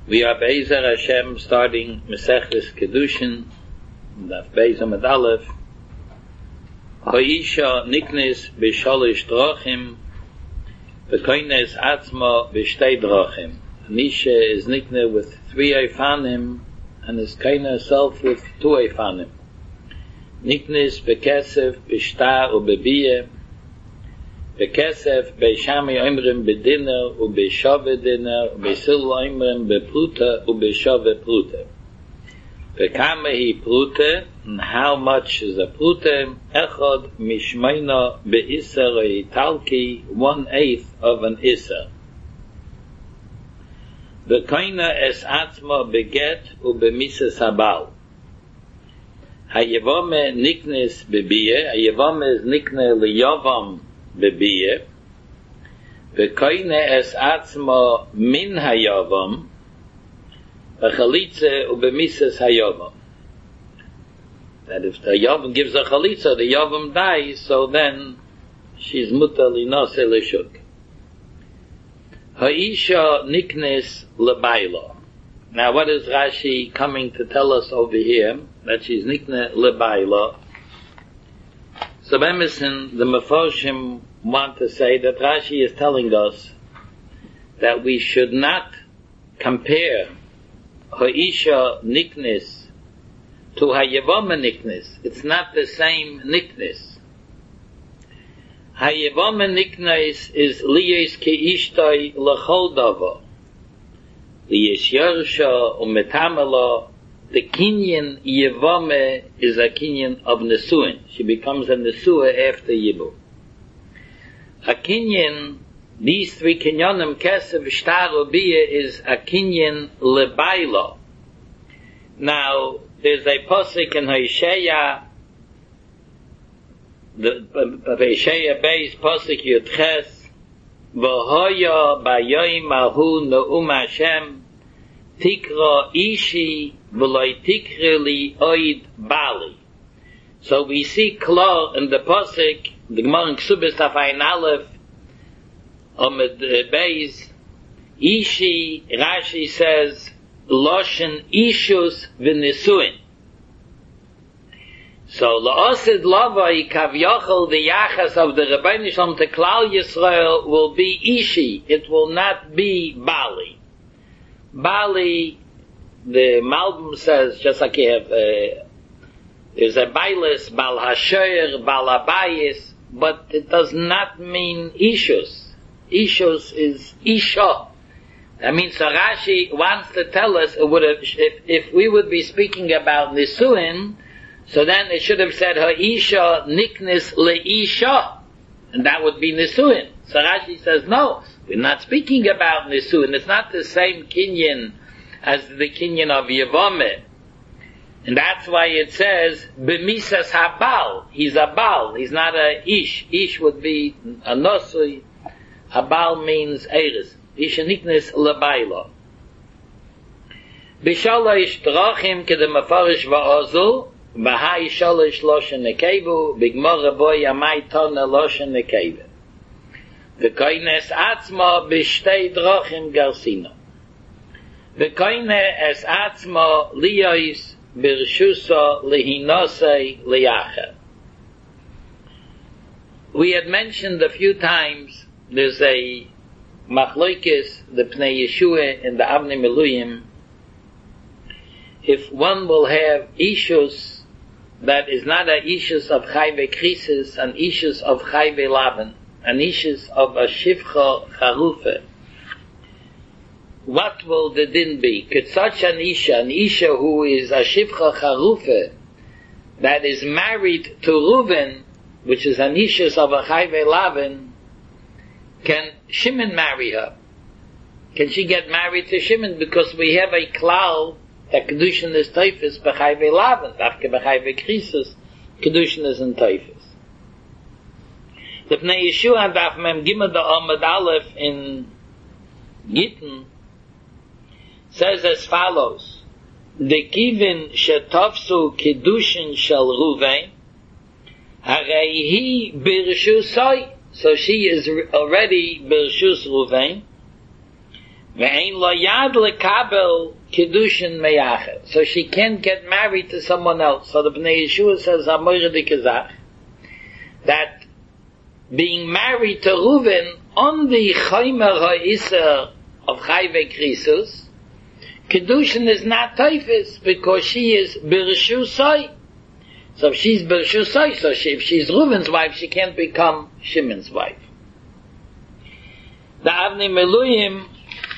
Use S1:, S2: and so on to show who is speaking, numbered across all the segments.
S1: We are Be'ezer Hashem starting Mesechus Kedushin, Daf Beis Amud Aleph. Ha'isha niknes b'sholish drachim, v'koines atzma b'shtei drachim. An isha is nikne with 3 eifanim, and is koine herself with 2 eifanim. Niknes b'kesef b'shtar u'b'biyeh, Bekesef beishami oimrim bedinner u beishave dinner u beisil oimrim bepruta u beishave pruta. Bekame hi pruta, and how much is a pruta? Echad mishmeina beiser italki, 1/8 of an iser. Bekoina es atzma beget u bemises habal. Hayevome niknes bebiye, hayevome is nikne liyavam bebiye, v'koine es atzma min hayavam, v'chalitze u'bemises hayavam. That if the yavam gives a chalitza, the yavam dies, so then she's mutar linase l'shuk. Ha'isha niknes lebayla. Now what is Rashi coming to tell us over here? That she's nikne lebayla. So Emerson, the Mefarshim want to say that Rashi is telling us that we should not compare Ha'isha niknis to Hayevama niknis. It's not the same niknis. Hayevama niknis is liyes ke'ishtoi l'chol dava. Liyes yarsha u'metamela. The kinyan Yevame is a kinyan of Nesuin. She becomes a Nesua after Yibu. A kinyan, these 3 kinyanim, Kesef, Shtar, Ubiyah, is a kinyan Lebayla. Now, there's a posik in Hosea, the Hosea Beis, posik Yudches, V'hoya Bayoim Ahu Ne'um Hashem, Tikra Ishi, V'loi Tikreli Oid Bali. So we see klar in the posik, the Gemara in Ksubis Tafayin Aleph, Amud Beis, Ishi, Rashi says, Loshen Ishus V'Nisuin. So La'osid Lavai Kavyachal, the Yachas of the Rebbeinu Shalom to Klal Yisrael will be Ishi. It will not be Bali. Bali, the Malbim says, just like you have, there's a Bailis, Bal Hashoyer, Bal Abayis, but it does not mean Ishus. Ishus is Isha. That means so Rashi wants to tell us, it would have, if we would be speaking about Nisuin, so then it should have said, Ha'isha niknis le'isha, and that would be Nisuin. So Rashi says, no, we're not speaking about Nisuin. It's not the same kinyan as the kinyan of Yevameh. And that's why it says, B'misas habal. He's a bal. He's not a ish. Ish would be a nosui. Habal means eris. Ish niknes lebayla. B'shalosh drachim kedem mafarish va'ozu, v'hai shalosh loshen nekevu, b'gmor boy amai tona loshen nekevu. V'koines atzma b'shtei drachim garsina. V'koine es atzma liyos b'rshusa lehinosei liyacher. We had mentioned a few times, there's a machloikis, the Pnei Yeshua in the Avnei Miluyim, if one will have ishus that is not a ishus of chayve krisis, an ishus of chayve laven, an ishus of a shivcha charufe, what will the din be? Could such an isha who is a shivcha charufe, that is married to Reuven, which is an ishus of a chayve laven, can Shimon marry her? Can she get married to Shimon? Because we have a klal that kedushin is teifus b'chayve laven, dafke b'chayve krisis, kedushin is in teifus. The Pnei Yeshua daf mem gimel da Amud Aleph in Gittin says as follows: the kivin shetofsu kedushin shel Ruvain, harei hi birshusai. So she is already birshus Ruvain. Ve'ein lo yad lekabel kedushin meyachet. So she can't get married to someone else. So the Bnei Yeshua says, Hamoyre de Kazach, that being married to Reuven on the Chaymer HaIsser of Chayve Krisus, kedushin is not Taifis, because she is Birshu Soy. So if she's Birshu Soy, so if she's Reuven's wife, she can't become Shimon's wife. The Avnei Miluyim,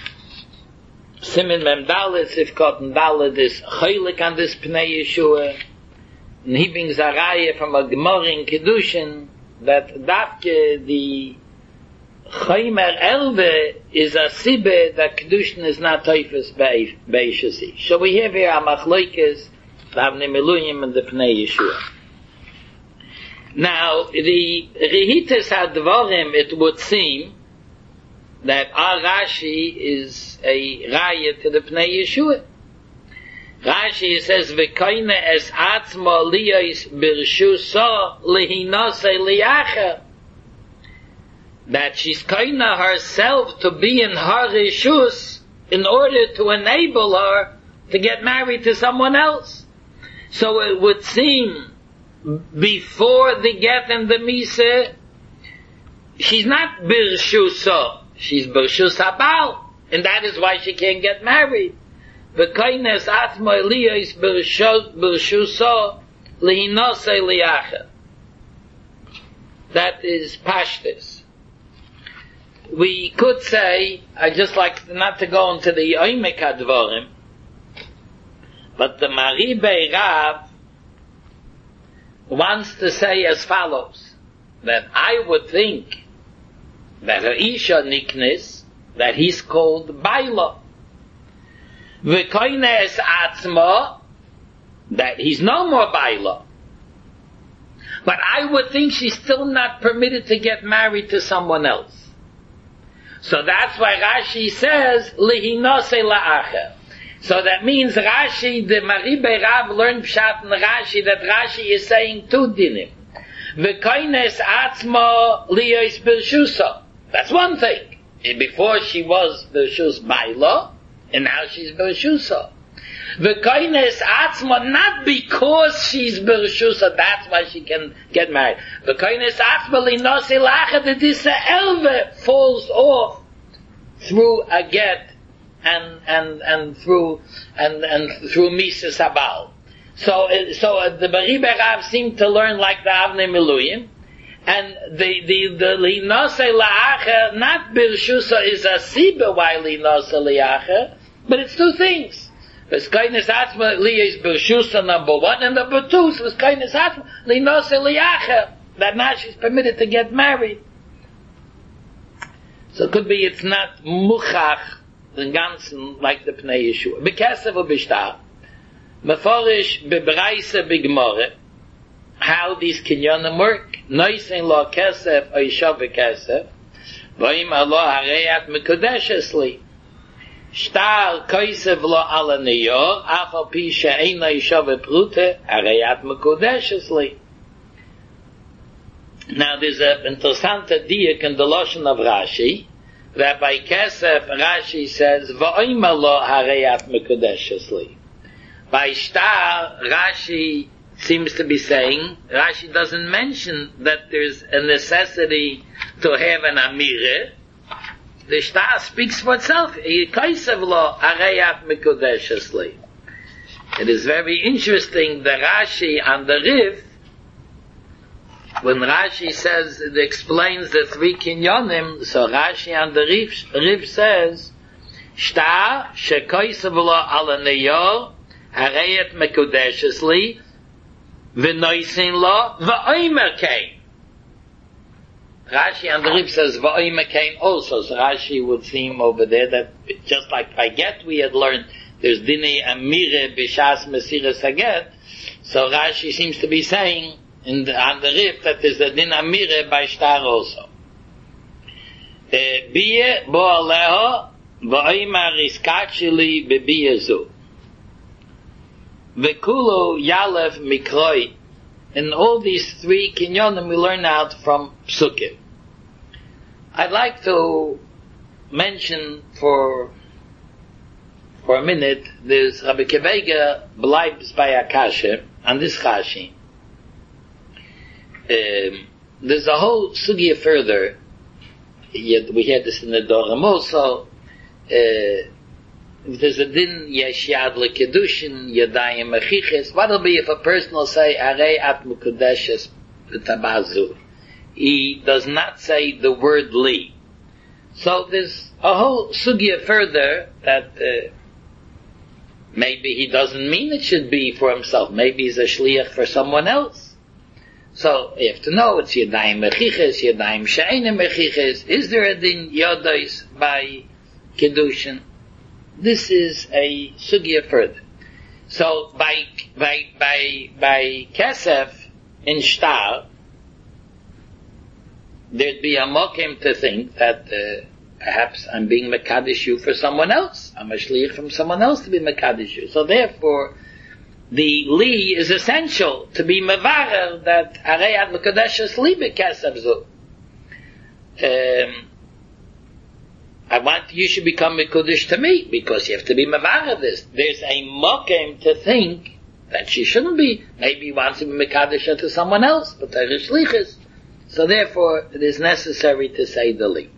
S1: Simin Mem Dalet, Sifkot and Dalet is Chaylik on this Pnei Yeshua, and he brings a raya from a Gemara in Kedushin, that Dafke, the Chaymer Elve, is a Sibbe that Kedushin is not Taifus Be'ishasi. So we have here a Machloikes, the Avnei Miluyim and the Pnei Yeshua. Now, the Rehites HaDvarim, it would seem, that our Rashi is a raya to the Pnei Yeshua. Rashi says, "V'koine es atzma liyos birshusa lehinase liyacha." That she's koine herself to be in her rishus in order to enable her to get married to someone else. So it would seem before the get and the misa, she's not birshusa. She's Bershus Habal, and that is why she can't get married. V'koines atma eliyos Bershusa lehinase liyacha. That is Pashtus. We could say, I just like not to go into the Oimek HaDvarim, but the Maribei Rav wants to say as follows, that I would think that her Isha Niknis, that he's called Baila. V'koines Atzma, that he's no more Baila. But I would think she's still not permitted to get married to someone else. So that's why Rashi says, Lehinose la'acher. So that means Rashi, the Maribei Rav learned Pshat in Rashi, that Rashi is saying two dinim. V'koines Atzma liyos Bershusa. That's one thing. Before she was Bershus Baila, and now she's Bershusa. V'koines Atzma, not because she's Bershusa, that's why she can get married. V'koines Atzma linose lacha, that this elve falls off through a get and through Mises Habal. So the Maribei Rav seemed to learn like the Avnei Miluyim. And the linase la'acher, not birshusa, is a siba why linase la'acher, but it's two things. V'skoines atzma liyos birshusa, number one, and number two, v'skoines atzma linase la'acher, that now she's permitted to get married. So it could be it's not muchach, the ganzen, like the Pnei Yeshua. B'kesev u'b'shtar, meforish b'braisa b'gmoreh, how these kinyonim work. Noisin lo kesef oisha v'kesef, v'im alo hareyat mekudeshes li. Shtar koisev lo ala niyor, ach al pi she'ein oisha v'prute, hareyat mekudeshes li. Now there's an interessante diak in the Lashon of Rashi, that by kesef Rashi says, v'im alo hareyat mekudeshes li. By shtar, Rashi seems to be saying, Rashi doesn't mention that there's a necessity to have an Amire. The Shtar speaks for itself. It is very interesting, the Rashi on the Riv, when Rashi says, it explains the three kinyonim, so Rashi on the Riv says, Shtar shekoisav lo ala neyor, hareyat mekudeshes li, v'noisin lo, v'oimer kain. Rashi and the Rib says v'oimer kain also, so Rashi would seem over there that just like by get we had learned there's dinei amire b'shas mesiras haget, so Rashi seems to be saying on the Rib that there's a din amire by shtar also. Biye bo aleho v'oimer iskachili bebiye zu. V'kulo yalev mikroi. And all these three kinyonim we learn out from Psukim. I'd like to mention for for a minute, there's Rabbi Kevega bleibs by Akasha, and this Chashi. There's a whole sugya further, we had this in the Dorim also, there's a din yesh yad lekedushin yadayim mechiches. What'll be if a person will say arei at mukudeshes b'tabazu? He does not say the word li. So there's a whole sugya further that maybe he doesn't mean it should be for himself. Maybe he's a shliach for someone else. So you have to know it's yadayim mechiches, yadayim she'enim mechiches. Is there a din yadais by kedushin? This is a sugya further. So by kesef in shtar, there'd be a mokim to think that perhaps I'm being mekadesh you for someone else. I'm a shliach from someone else to be mekadesh you. So therefore, the li is essential to be mevarer that arei ad mekadeshes li bekesef zu. I want you should become mekudesh to me because you have to be mevarer this. There's a mokim to think that she shouldn't be. Maybe he wants to be mekadesh to someone else, but there is shlichus. So therefore, it is necessary to say the li.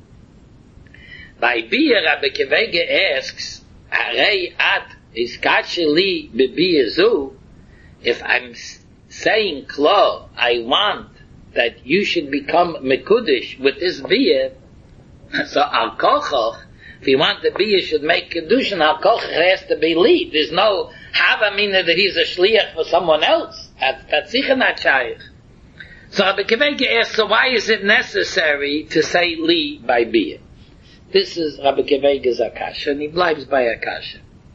S1: By Bia, Rabbi Kevega asks, Arei at iskache li b'bia zu, if I'm saying klo, I want that you should become mekudesh with this bia, so al kochoch, if you want the bia should make kedushin, al kochoch has to be li. There's no hava mina that he's a shliach for someone else. That's sicher not shaykh. So Rabbi Kevega asks, so why is it necessary to say li by bia? This is Rabbi Kevega's akasha, and he blives by akasha.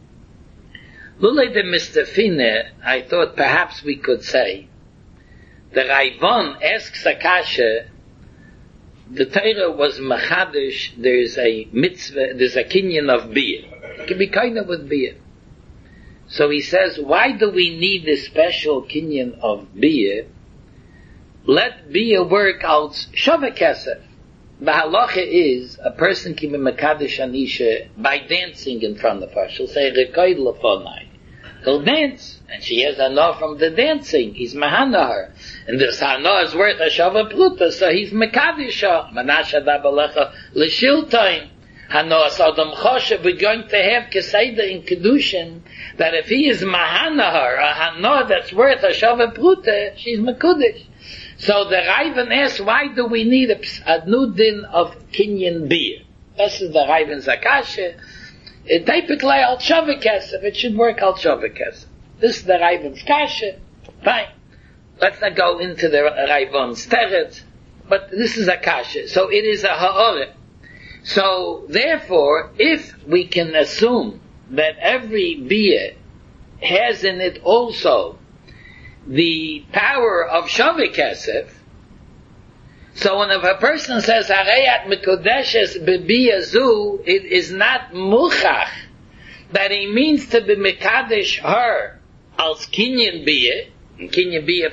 S1: Lulei de mistafine, I thought perhaps we could say, the Raivon asks akasha, the Torah was machadish, there's a mitzvah, there's a kinyan of bia. It can be kind of with bia. So he says, why do we need this special kinyan of bia? Let bia work out shaveh kesef. The halacha is, a person can be mekadesh anisha by dancing in front of her. She'll say, rekoid lefonai. He'll dance, and she has hana from the dancing. He's mahana her. And this hana is worth a shaveh pruta, so he's mekadesh her. Manasha dabalecha l'shiltain. Hana Sodom Choshev, we're going to have Keseda in Kedushin, that if he is mahana her, a hana that's worth a shaveh pruta, she's mekudesh. So the Raven asks, why do we need a new din of kinyan bia? This is the Raven's akasha. Typically, al shaveh kesef, it should work al shaveh kesef. This is the Raven's kasha. Fine. Let's not go into the Raven's teret, but this is a kasha. So it is a ha'oreh. So therefore, if we can assume that every bia has in it also the power of shaveh kesef, so when if a person says Arei mekodeshes b'bia zu, it is not muchach that he means to be mekadesh her als kinyan bia. In kinyan bia,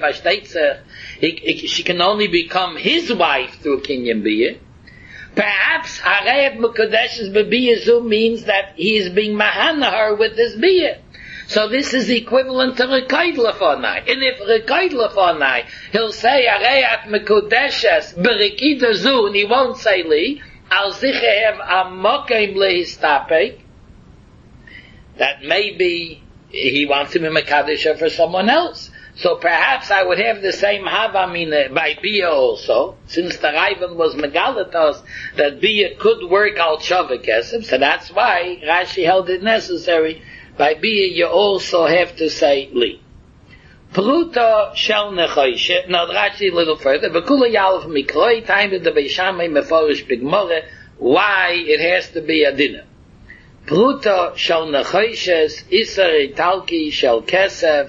S1: she can only become his wife through kinyan bia. Perhaps Arei mekodeshes b'bia zu means that he is being mahana her with this bia. So this is equivalent to Rekoid Lefonai. And if Rekoid Lefonai, he'll say, Arei at Mekudeshes, Berikida Zu, and he won't say Li, Al Zichehev Amokim Lehistapek, that maybe he wants to be Mekadesha for someone else. So perhaps I would have the same Havamina by Bia also, since the Raven was Megalatos, that Bia could work out Shaveh Kesef, so that's why Rashi held it necessary. By bia, you also have to say li. Pruta shel nechoishe. Now, Rashi a little further. V'kula yalef mikroi, time to the Beishamai meforish bigmore, why it has to be a dinner. Pruta shel nechoishes, isar italki shel kesef,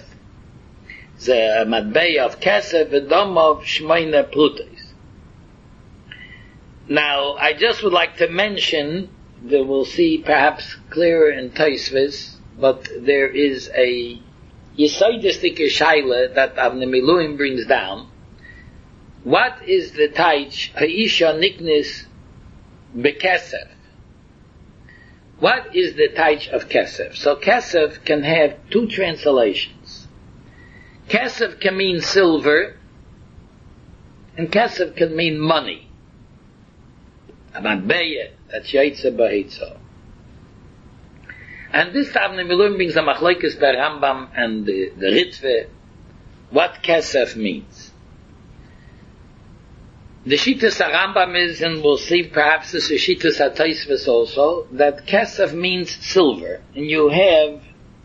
S1: the matbei of kesef, v'dom of shmoine prutas. Now, I just would like to mention, that we'll see perhaps clearer in Tosfos, but there is a Yesodistic Shaila that Avnei Miluim brings down. What is the taich ha'isha niknis bekesef? What is the taich of kesef? So kesef can have two translations. Kesef can mean silver, and kesef can mean money. Amatbeya, that's yaitza bahitza. And this time we learn brings a machlokes by Rambam and the Ritve, what kesef means. The Shittas Rambam is, and we'll see perhaps this is Shittas HaTosfos also, that kesef means silver, and you have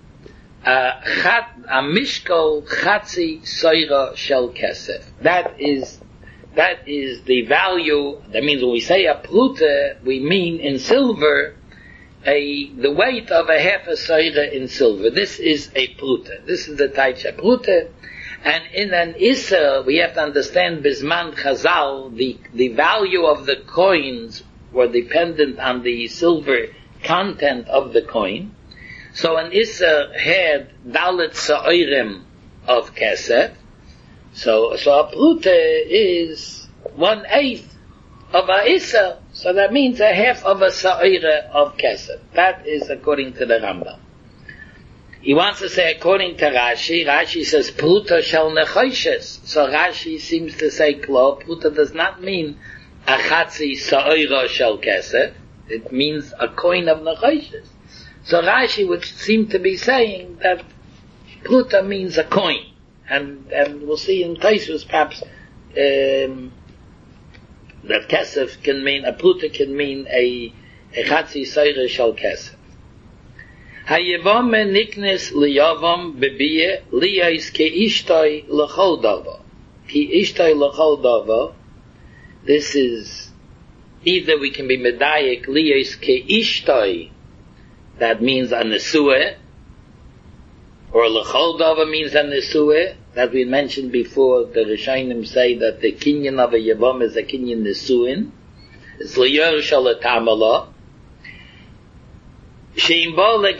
S1: a mishkol chatzi soira shel kesef. That is the value. That means when we say a prute, we mean in silver the weight of a half a soira in silver. This is a prute. This is the type of prute. And in an Isser, we have to understand Bisman Chazal, the value of the coins were dependent on the silver content of the coin. So an Isser had Dalet Sa'oirem of Kesef. So a Prute is 1/8 of a Isser. So that means a half of a Sa'oire of Kesef. That is according to the Rambam. He wants to say according to Rashi, Rashi says Pruta shel nechoshes. So Rashi seems to say Klo, Pruta does not mean a chatzi sa'oira shel kesef. It means a coin of nechoshes. So Rashi would seem to be saying that Pruta means a coin. And we'll see in Tosfos perhaps that kesef can mean, a Pruta can mean a chatzi sa'oira shel kesef. Hayevam niknes liyavam bebiye liyais ke ishtoi l'chol dava. Ki ishtoi l'chol dava. This is either we can be medayik liyais ke ishtoi, that means a nesue, or l'chol dava means a nesue, that we mentioned before. The Rishonim say that the kinyan of a yavam is a kinyan nesuin. It's liyor shalatamala. So the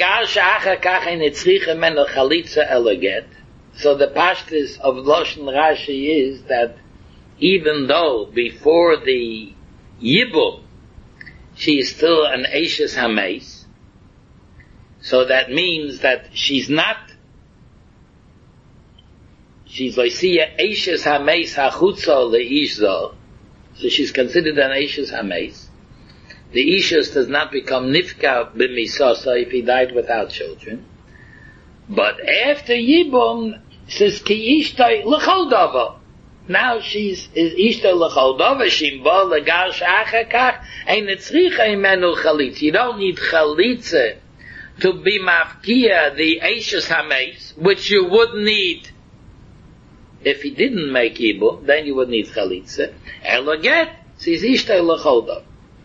S1: pashtus of Lashon Rashi is that even though before the Yibum she is still an Eishes Hameis, so that means that she's Loisiya Eishes Hameis Hachutza Leishzo, so she's considered an Eishes Hameis. The Ishus does not become Nifka b'misasa if he died without children. But after Yibum, says Ki Ishtoi l'chol dava. Now she's Ishtoi l'chol dava, Shimba l'gar sh'achakach, ein etzricha imenu chalitza. You don't need chalitza to be mafkia the Eishes Hameis, which you would need if he didn't make Yibum, then you would need chalitza. Eloget, says Ishtoi l'chol dava.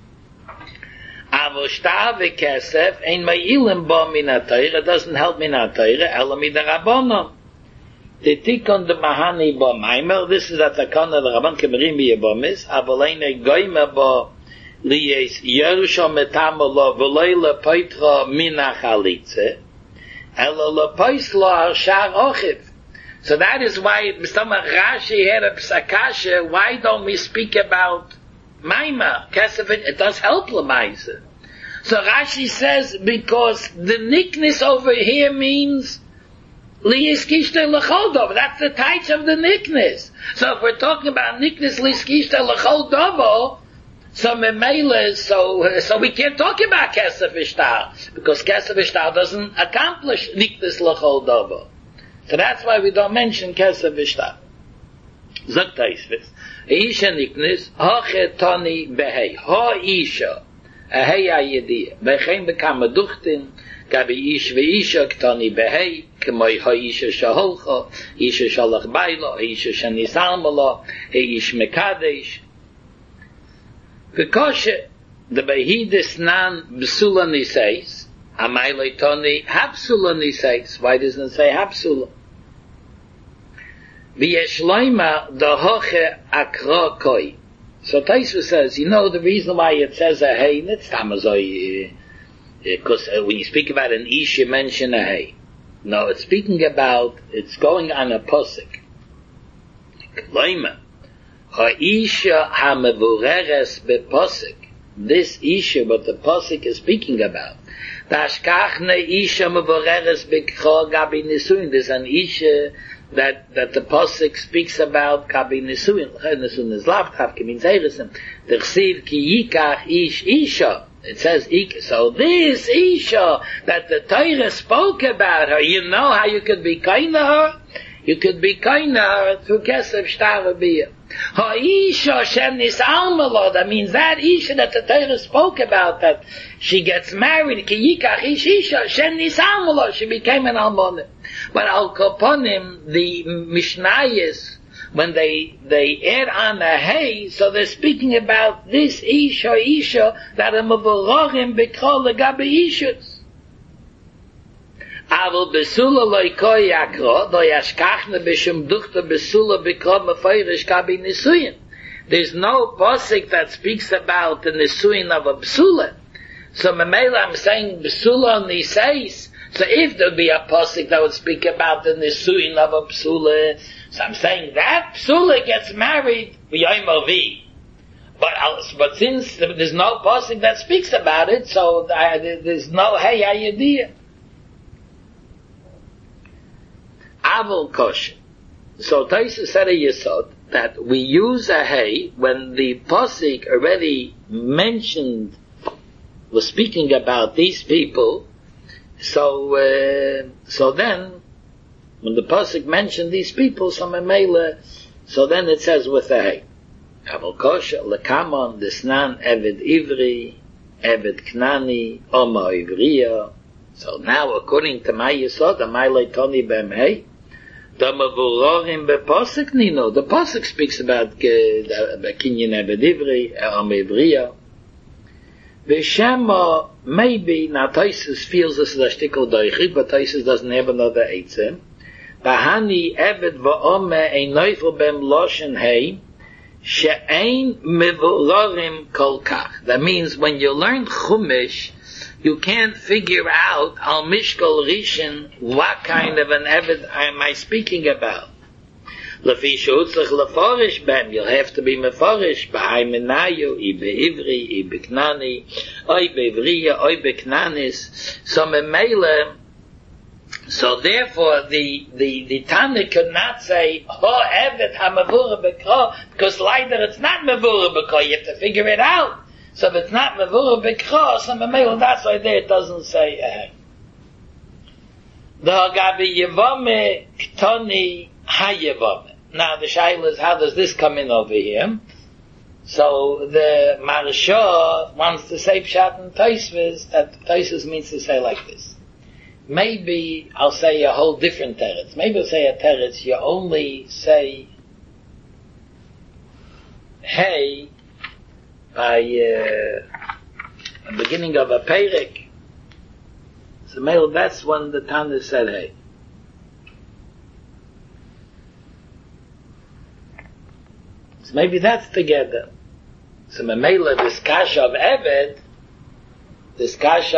S1: Avoshta v'kesef ein ma'ilim bo min ha'Torah, doesn't help min ha'Torah, ela midarabbanon. The tikon de mahani bo maimer, this is a takana the Rabban kemerim b'yabomis, avaleine goyme bo liyes yerusha metamo lo v'loi lepoitra min ha'chalitze, ela lepois lo harshar ochiv. So that is why Mr. Rashi had a psakasha, why don't we speak about Maima, kesef, it does help Lamaisa. So Rashi says, because the nickness over here means Liyis Kishta L'chol Dovo. That's the taich of the nickness. So if we're talking about nickness Liyis Kishta L'chol Dovo, so Memele, so we can't talk about Kesef Ishtar, because Kesef Ishtar doesn't accomplish nickness L'chol Dovo. So that's why we don't mention Kesef Ishtar. Zok Tosfos. Isha niknis, hoche toni behei, ho isha, a hei ayediyah, bechein bekam aduchtin, gabi ish ve'isha ktoni behei, kemoi ho isha shaholcha, isha shalach bailo, isha shanisalmalo, he ish mekadesh. V'koshe, the behidis nan b'sula niseis, amayloi toni hapsula niseis. Why doesn't it say hapsula? V'yeshloima dahoche akra koi. So Tosfos says, the reason why it says a hey, it's tamazoi, because when you speak about an ish, you mention a hey. No, it's speaking about, it's going on a posik. Kloima, ha'isha ha'mevureres beposik, this Isha, what the Pasuk is speaking about. There's an Isha that the Pasuk speaks about Kabi Nisuin. Nisuin is Lavtavke, means Eirisim. The Chsiv ki yikach ish Isha. It says Isha. So this Isha that the Torah spoke about her, you know how you could be kind to her? You could be kind to her through Kesef Shtar Biyah. Ha'isha shem nisalmalo, that means that Isha that the Torah spoke about, that she gets married, ki yikach ish Isha shem nisalmalo, she became an almona. But al koponim, the Mishnayos, when they add on a hey, so they're speaking about this Isha that are mevorachim b'kol legabe Ishus. Aval besula loikoy yakro, do yashkachne b'shem duchta besula b'kol mefayrish kabi nisuyin. There's no posik that speaks about the nisuyin of a besula. So memela I'm saying besula nisais. So if there'd be a posik that would speak about the nisuyin of a besula, so I'm saying that besula gets married v'yom ovi. But since there's no posik that speaks about it, so there's no hey hayediyah. Aval kosher. So Taisa said a yesod that we use a hey when the posik already mentioned, was speaking about these people. So then when the pasuk mentioned these people, so then it says with a hey. Aval kosher lekamon desnan eved ivri, eved knani, oma ivriya. So now according to my yesod, my leitoni bem hey. The pasuk speaks about kinyan eved ivri, oma ivriya. V'shema, maybe, now Taisus feels this is a shtickle doichik, but Taisus doesn't have another eitzim. Bahani eved va'ome ein neufel bem loshen hei, she'ein mevurorim kol kach. That means when you learn Chumash, you can't figure out al mishkol rishon what kind of an eved am I speaking about. Lefi shutzach leforish bem, you'll have to be meforish, b'hai menayu, I be'ivri, I be'knani, oi be'ivriya, oi be'knanis. So memele, so therefore the Tana could not say, ho evet ha-mevura b'kro, because later it's not mevura b'kro, you have to figure it out. So if it's not mevura b'kro, so memele, that's why there it doesn't say, the hagabi yevame ktoni ha-yevame. Now the shaila is, how does this come in over here? So the Maharsha wants to say Pshat and Tosfos, that Tosfos means to say like this. Maybe I'll say a whole different teretz. Maybe I'll say a teretz, you only say hey by the beginning of a perek. So maybe that's when the Tana said hey. Maybe that's together. So Memela, this kasha of Eved is,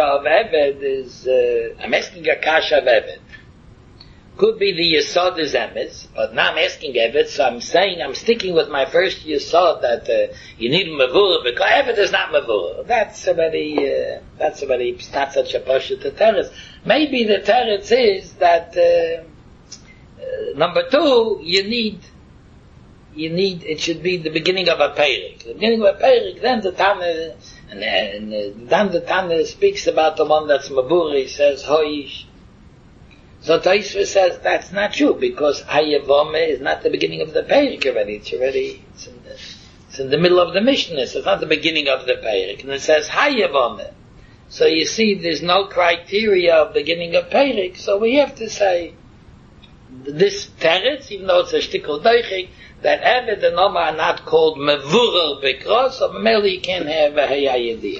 S1: I'm asking a kasha of Eved. Could be the Yesod is Emes, but now I'm asking Eved, so I'm saying, I'm sticking with my first Yesod that you need Mavura, because Eved is not Mavura. That's already, it's not such a pasha to teretz. Maybe the teretz is that, number two, you need, it should be the beginning of a perek. The beginning of a perek, then the Tana, and then the Tana speaks about the one that's Maburi, he says, Hoish. So Tosfos says, that's not true, because Hayavome is not the beginning of the perek already. It's in the middle of the Mishnah, so it's not the beginning of the perek. And it says Hayavome. So you see, there's no criteria of beginning of perek, so we have to say, this teretz, even though it's a shtickle doichik, that Eved and Oma are not called Mevural Bikros, so maybe you can't have a Hayayidiyah.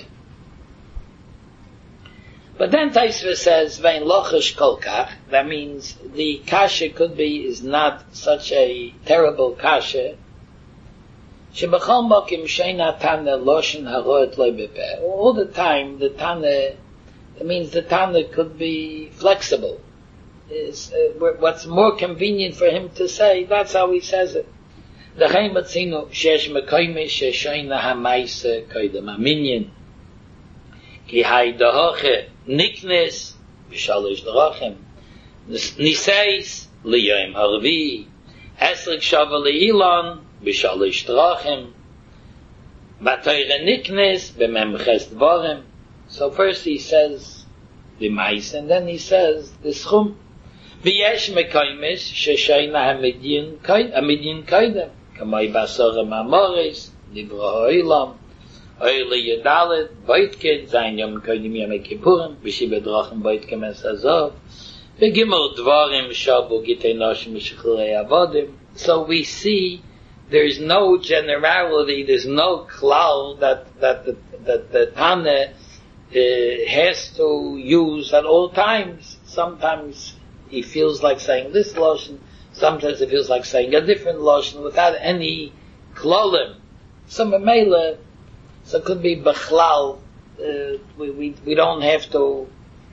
S1: But then Tosfos says, Vein Lochish Kolkach, that means the kasha could be, is not such a terrible kasha. Shebachol Mokim Sheina Tana Loshen Haroet Loi Bepeh. All the time, the Tana, it means the Tana could be flexible. Is what's more convenient for him to say, that's how he says it. Dachaim Batzinu, Shesh Mekoyme, Sheshoina HaMaise, Koydem HaMinyan, Ki Haidahoche, Niknes, B'Shalosh Drachim, Niseis, Liyoim Harvi, Esrik Shava Le'ilon, B'Shalosh Drachim, B'Toyre Niknes, B'Memches Dvorim. So first he says the Mais, and then he says the Schum. V'yesh Mekoymes, Sheshoina HaMidyan Koydem, Kamay Basorem HaMoris, Livro Ha'olam, Oyle Yedalet, Boitke, Zayin Yom Koydim Yom Kippurim, B'Shibet Drachim Boitke Mes Azov, V'Gimel Dvarim Shabu Gitei Noshim Mishchlei Avodim. So we see there's no generality, there's no klal that the Tana has to use at all times. Sometimes he feels like saying this lashon, sometimes he feels like saying a different lashon without any klalim. So memela, so it could be bechlal. We don't have to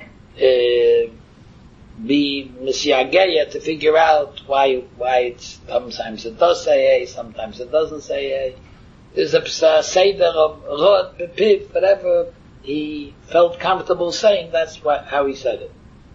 S1: be misyageya to figure out why it's sometimes it does say A, sometimes it doesn't say A. There's a seder of rod, bepiv, whatever he felt comfortable saying. That's how he said it.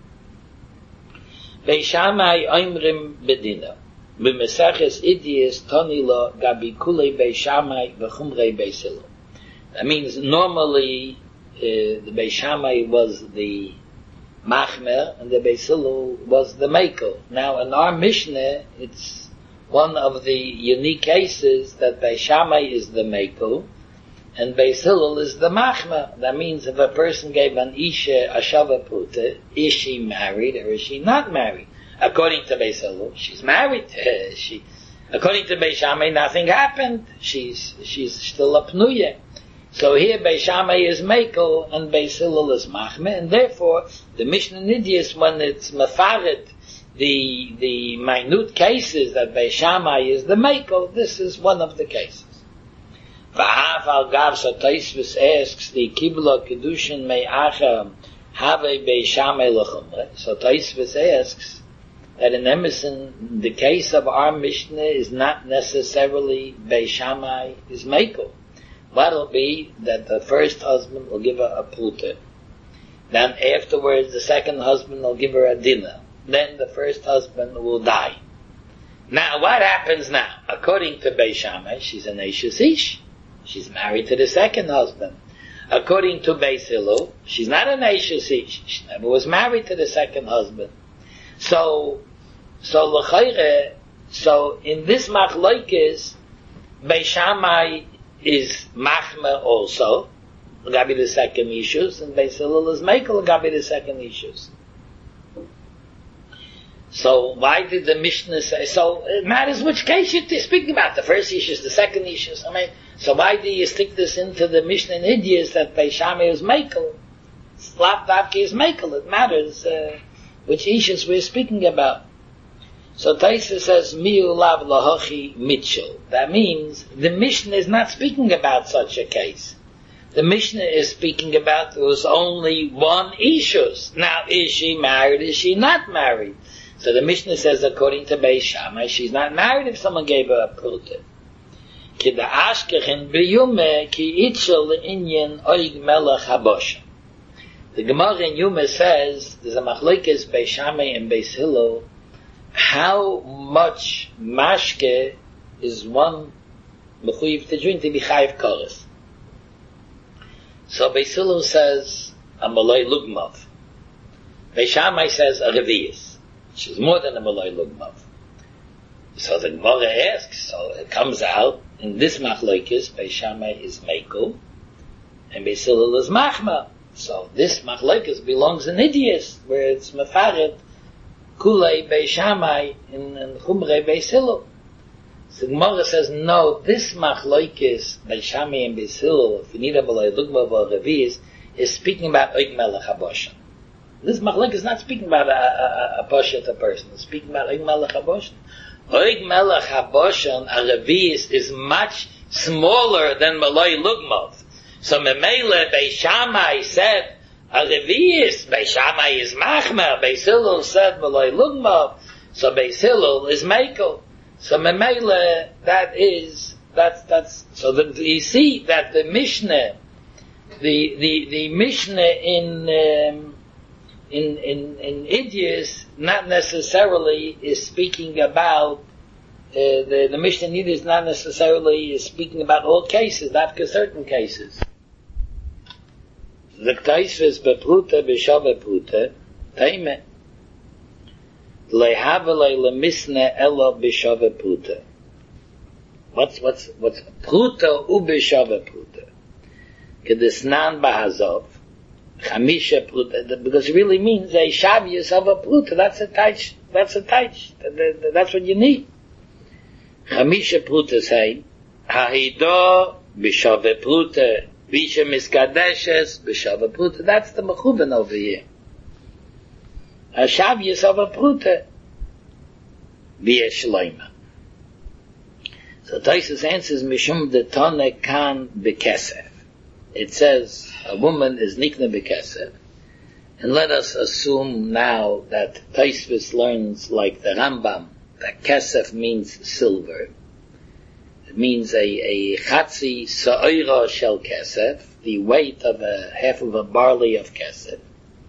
S1: Beishamai oimrim bedina. B'mesaches idiyas tonilo gabi kulei beishamai v'chumrei beisilo. That means normally the beishamai was the machmer and the beisilo was the mekel. Now in our Mishnah, it's one of the unique cases that beishamai is the mekel and Beis Hillel is the machma. That means if a person gave an isha a shava pruta, is she married or is she not married? According to Beis Hillel, she's married. According to Beis Shammai, nothing happened. She's still a pnuya. So here Beis Shammai is mekel and Beis Hillel is machma, and therefore the Mishnah Nidius, when it's mefaret the minute cases that Beis Shammai is the mekel, this is one of the cases. V'haf al gav, so Tosfos asks, the kibla kedushin me'acher have Beis Shammai l'chumre. So Tosfos asks that in Emerson, the case of our Mishnah is not necessarily Beis Shammai is mekel. What'll be that the first husband will give her a pruta. Then afterwards, the second husband will give her a dinner. Then the first husband will die. Now, what happens now? According to Beis Shammai, she's an Eishes Ish. She's married to the second husband. According to Beis Hillel, she's not an Eishes Ish. She never was married to the second husband. So l'chayre, so in this machlokes, Beis Shammai is machma also, Gabi the second issues, and Beis Hillel is mekel Gabi the second issues. So why did the Mishnah say? So it matters which case you're speaking about, the first issues, the second issues. I mean, so why do you stick this into the Mishnah in Hidyas that Beis Shammai is mekel? Slav Davki is mekel. It matters which issues we're speaking about. So Taisa says, Miu lav lahochi mitchell. That means the Mishnah is not speaking about such a case. The Mishnah is speaking about there was only one issues. Now, is she married? Is she not married? So the Mishnah says, according to Beis Shammai, she's not married if someone gave her a pruta. Ki da ashkechin b'yume ki itchel inyan oig melech haboshem. The Gemara in Yuma says, there's a machlokes Beis Shammai and Beis Hillel, how much mashke is one mechuyev to drink to be chayiv koros. So Beis Hillel says a malay lugmav. Beis Shammai says a revius, which is more than a malay lugmav. So the Gemara asks, so it comes out in this machlokes Beis Shammai is mekel and Beis Hillel is machma. So this machlokes belongs in Hidyas, where it's mefaret kulei Beis Shammai in chumrei Beis Hillel. So the Gemara says, no, this machlokes Beis Shammai and Beis Hillel, if you need a malay lugmav or revius, is speaking about oig melech haboshem. This machlokes is not speaking about a poshet, a person. It's speaking about oig melech haboshem. Oig melech haboshem, a revius, is much smaller than malay lugmav. So memele Beis Shammai said a revius. Beis Shammai is machmer. Beis Hillel said malay lugmav. So Beis Hillel is mekel. So Memele, that's so that you see that the Mishnah, the Mishnah in Idias not necessarily is speaking about the Mishnah in Idias not necessarily is speaking about all cases, not certain cases. The Taisvis bepruta b'shava pruta taime lehavele lemisne elo b'shava pruta. What's pruta u b'shava pruta? Kedesnan bahazov chamisha pruta, because it really means a shavius of a pruta. That's a taich. That's what you need. Chamisha pruta say hahido b'shava pruta. Visha miskadeshes b'shava pruta. That's the mechuben over here. A shavius of a pruta v'yeshloima. So Taisus answers mishum detone kan b'kesef. It says a woman is nikna b'kesef, and let us assume now that Taisus learns like the Rambam that kesef means silver. It means a chatzi sa'ira shel kesef, the weight of half of a barley of kesef.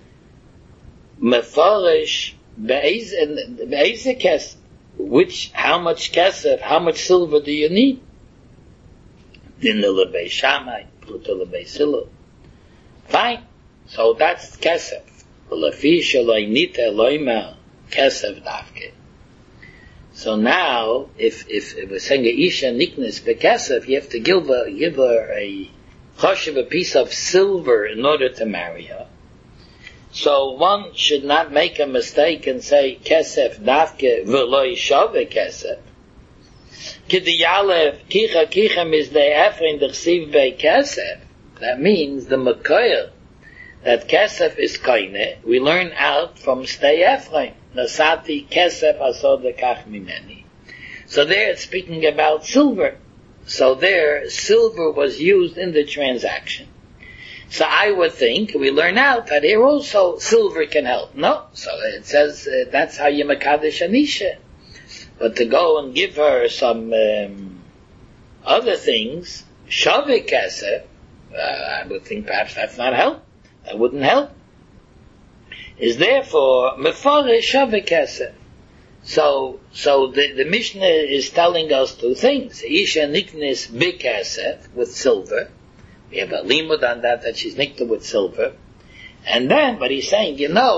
S1: Mefarish be'eze kesef, how much kesef, how much silver do you need? Dinner lebei shamai, pruta lebei silu. Fine. So that's kesef. Lefi shaloi nita loima kesef davke. So now, if we're saying a isha niknes bekesef, you have to give her a choshev, a piece of silver in order to marry her. So one should not make a mistake and say kesef davke v'lo shave kesef. K'diyalev kicha mizdei efrein d'chsiv bei kesef. That means the makoyer that kesef is koine. We learn out from stei efrein. Nasati kesef asod lekach mimeni. So there it's speaking about silver. So there, silver was used in the transaction. So I would think we learn out that here also silver can help. No, so it says that's how you makadesh anisha. But to go and give her some other things, shavik kesef, I would think perhaps that's not help. That wouldn't help. Is therefore mefarish shavik kesef. So the Mishnah is telling us two things. Isha niknis bikesef with silver. We have a limud on that she's nikta with silver. And then, but he's saying,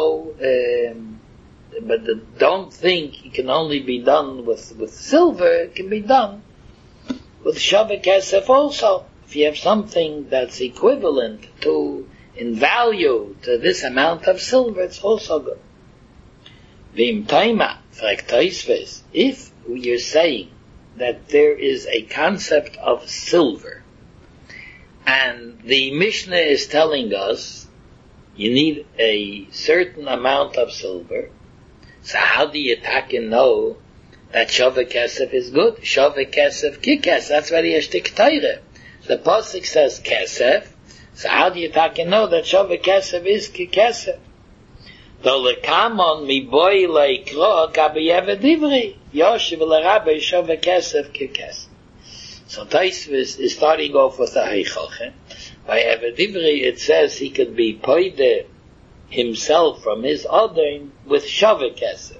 S1: don't think it can only be done with silver. It can be done with shavik kesef also. If you have something that's equivalent to, in value, to this amount of silver, it's also good. Vim taima, if you're saying that there is a concept of silver, and the Mishnah is telling us you need a certain amount of silver, so how do you know that shavik kesef is good? Shavik kesef kikes, that's why the Yeshtik Torah. The pasuk says kesef, so how do you know that shavik kesef is kikesef? Though lekamon mi boy leikro kabeyev divri yoshiv leRabbi shavik kesef kikesef. So Taisvis is starting off with a heichochem. By Evedivri it says he could be poide himself from his odin with shavik kesef.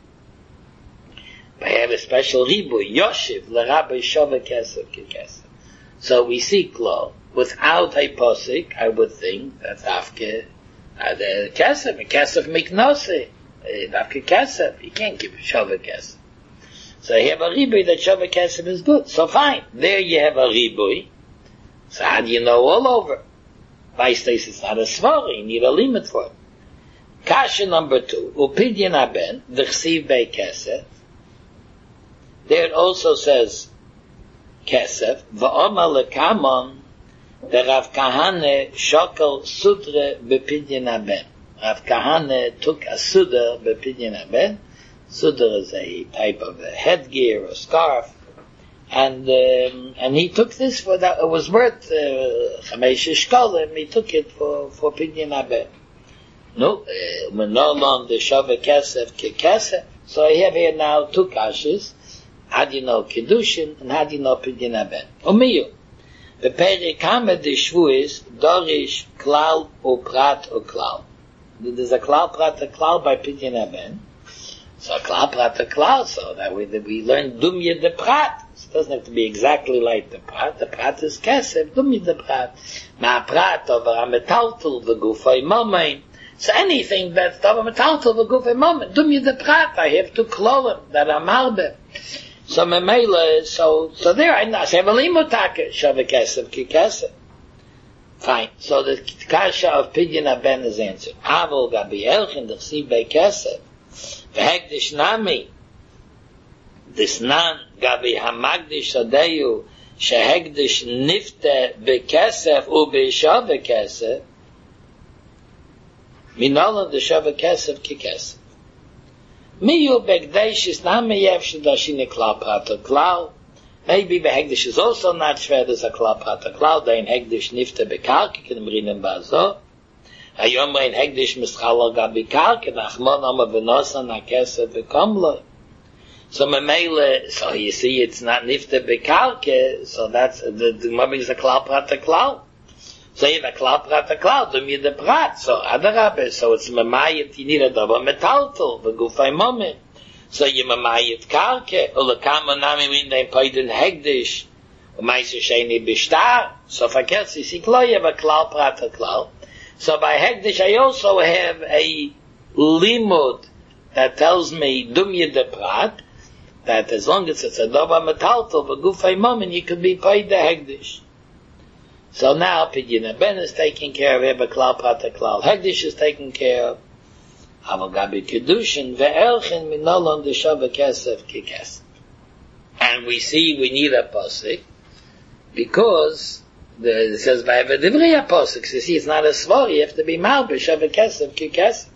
S1: By have a special ribu yoshiv leRabbi shavik kesef kikesef. So we see klo without a posik. I would think that's afke the kesef, kesef miknose, afke kesef. You can't give shavik kesef. So you have a ribui that shavik kesef is good. So fine, there you have a ribui. So how do you know all over? By states it's not a svara, you need a limit for it. Kasha number 2, upidyan aben, v'chsiv bei kesef. There it also says kesef, v'omar lekamon, the Rav Kahane shokel sudre bepidyan aben. Rav Kahane took a sudre bepidyan aben. Sudar is a type of a headgear or scarf, and he took this for that. It was worth chamesh shkolim. He took it for pidyon aben. No, menolon the shavik kesef kekesef. So I have here now two kashas. How do you know Kiddushin, and how do you know Pidyon Haben? Umiyu. Beperik Hamed the Shvuis, Dorish, Klal, or Prat, or Klal. There's a Klal, Prat, a Klal by Pidyon Haben. So Klal, Prat, a Klal, so that way that we learn Dumya de Prat. It doesn't have to be exactly like the Prat. The Prat is Kesef, Dumya de Prat. Ma Prat, over a Metaltul, the Gufay Momain. So anything that's over Metaltul, the Gufay Momain, Dumya de Prat, I have to Klolim, that are Marbe. So Memela, so there I say Valimutaka, Shava Kesef, Ki Kesef. Fine. So the Kasha of Pidyon Haben is answered. Avol Gabi Elchin, the Chsiv Bei Kesef. V'hekdish Nami, this nan Gabi Hamagdish Sadeyu, Shehekdish Nifte Bekesef U Beishava Kesef, Minolan the Shava Kesef Ki Kesef. Miyu Begdesh is Nami Yev Shidashine Klal Prata Klal. Maybe Behekdish is also not shver as a Klal Prata Klal, Dein Hekdish Nifte Bekarki, Kin Mrinim Bazo. Hayom Rein Hekdish Mischala Gabi Karki, Nachmon Oma Venosa Nakesef Bekomlo. So Memele, so you see it's not Nifte Bekarki, so that's, the Gemara is a Klal Prata Klal. So you have a Klal Prata Klal, do me the Prat, so Adarabe, so it's Memayit, you need a double Metaltal, the Gufay Moment. So you Memayit Karke, Ulakama Nami Min Dein Poiden Hegdish, Umaisu Sheni Bishtar, so for Kersi Siklo, you have a Klal Prata Klal. So by Hegdish I also have a limud that tells me Dumya de Prat, that as long as it's a double Metaltal, the Gufay Moment, you could be paid the Hegdish. So now Pidyon Haben is taken care of, Eba Klal Prata Klal Hegdish is taken care of, Avol Gabi Kiddushin, Ve'elchin Minolon D'Shava Kesef Ki Kesef. And we see we need a posik, because it says Va'eva Divrei a posik, so you see it's not a svar, you have to be mal B'Shava Kesef Ki Kesef.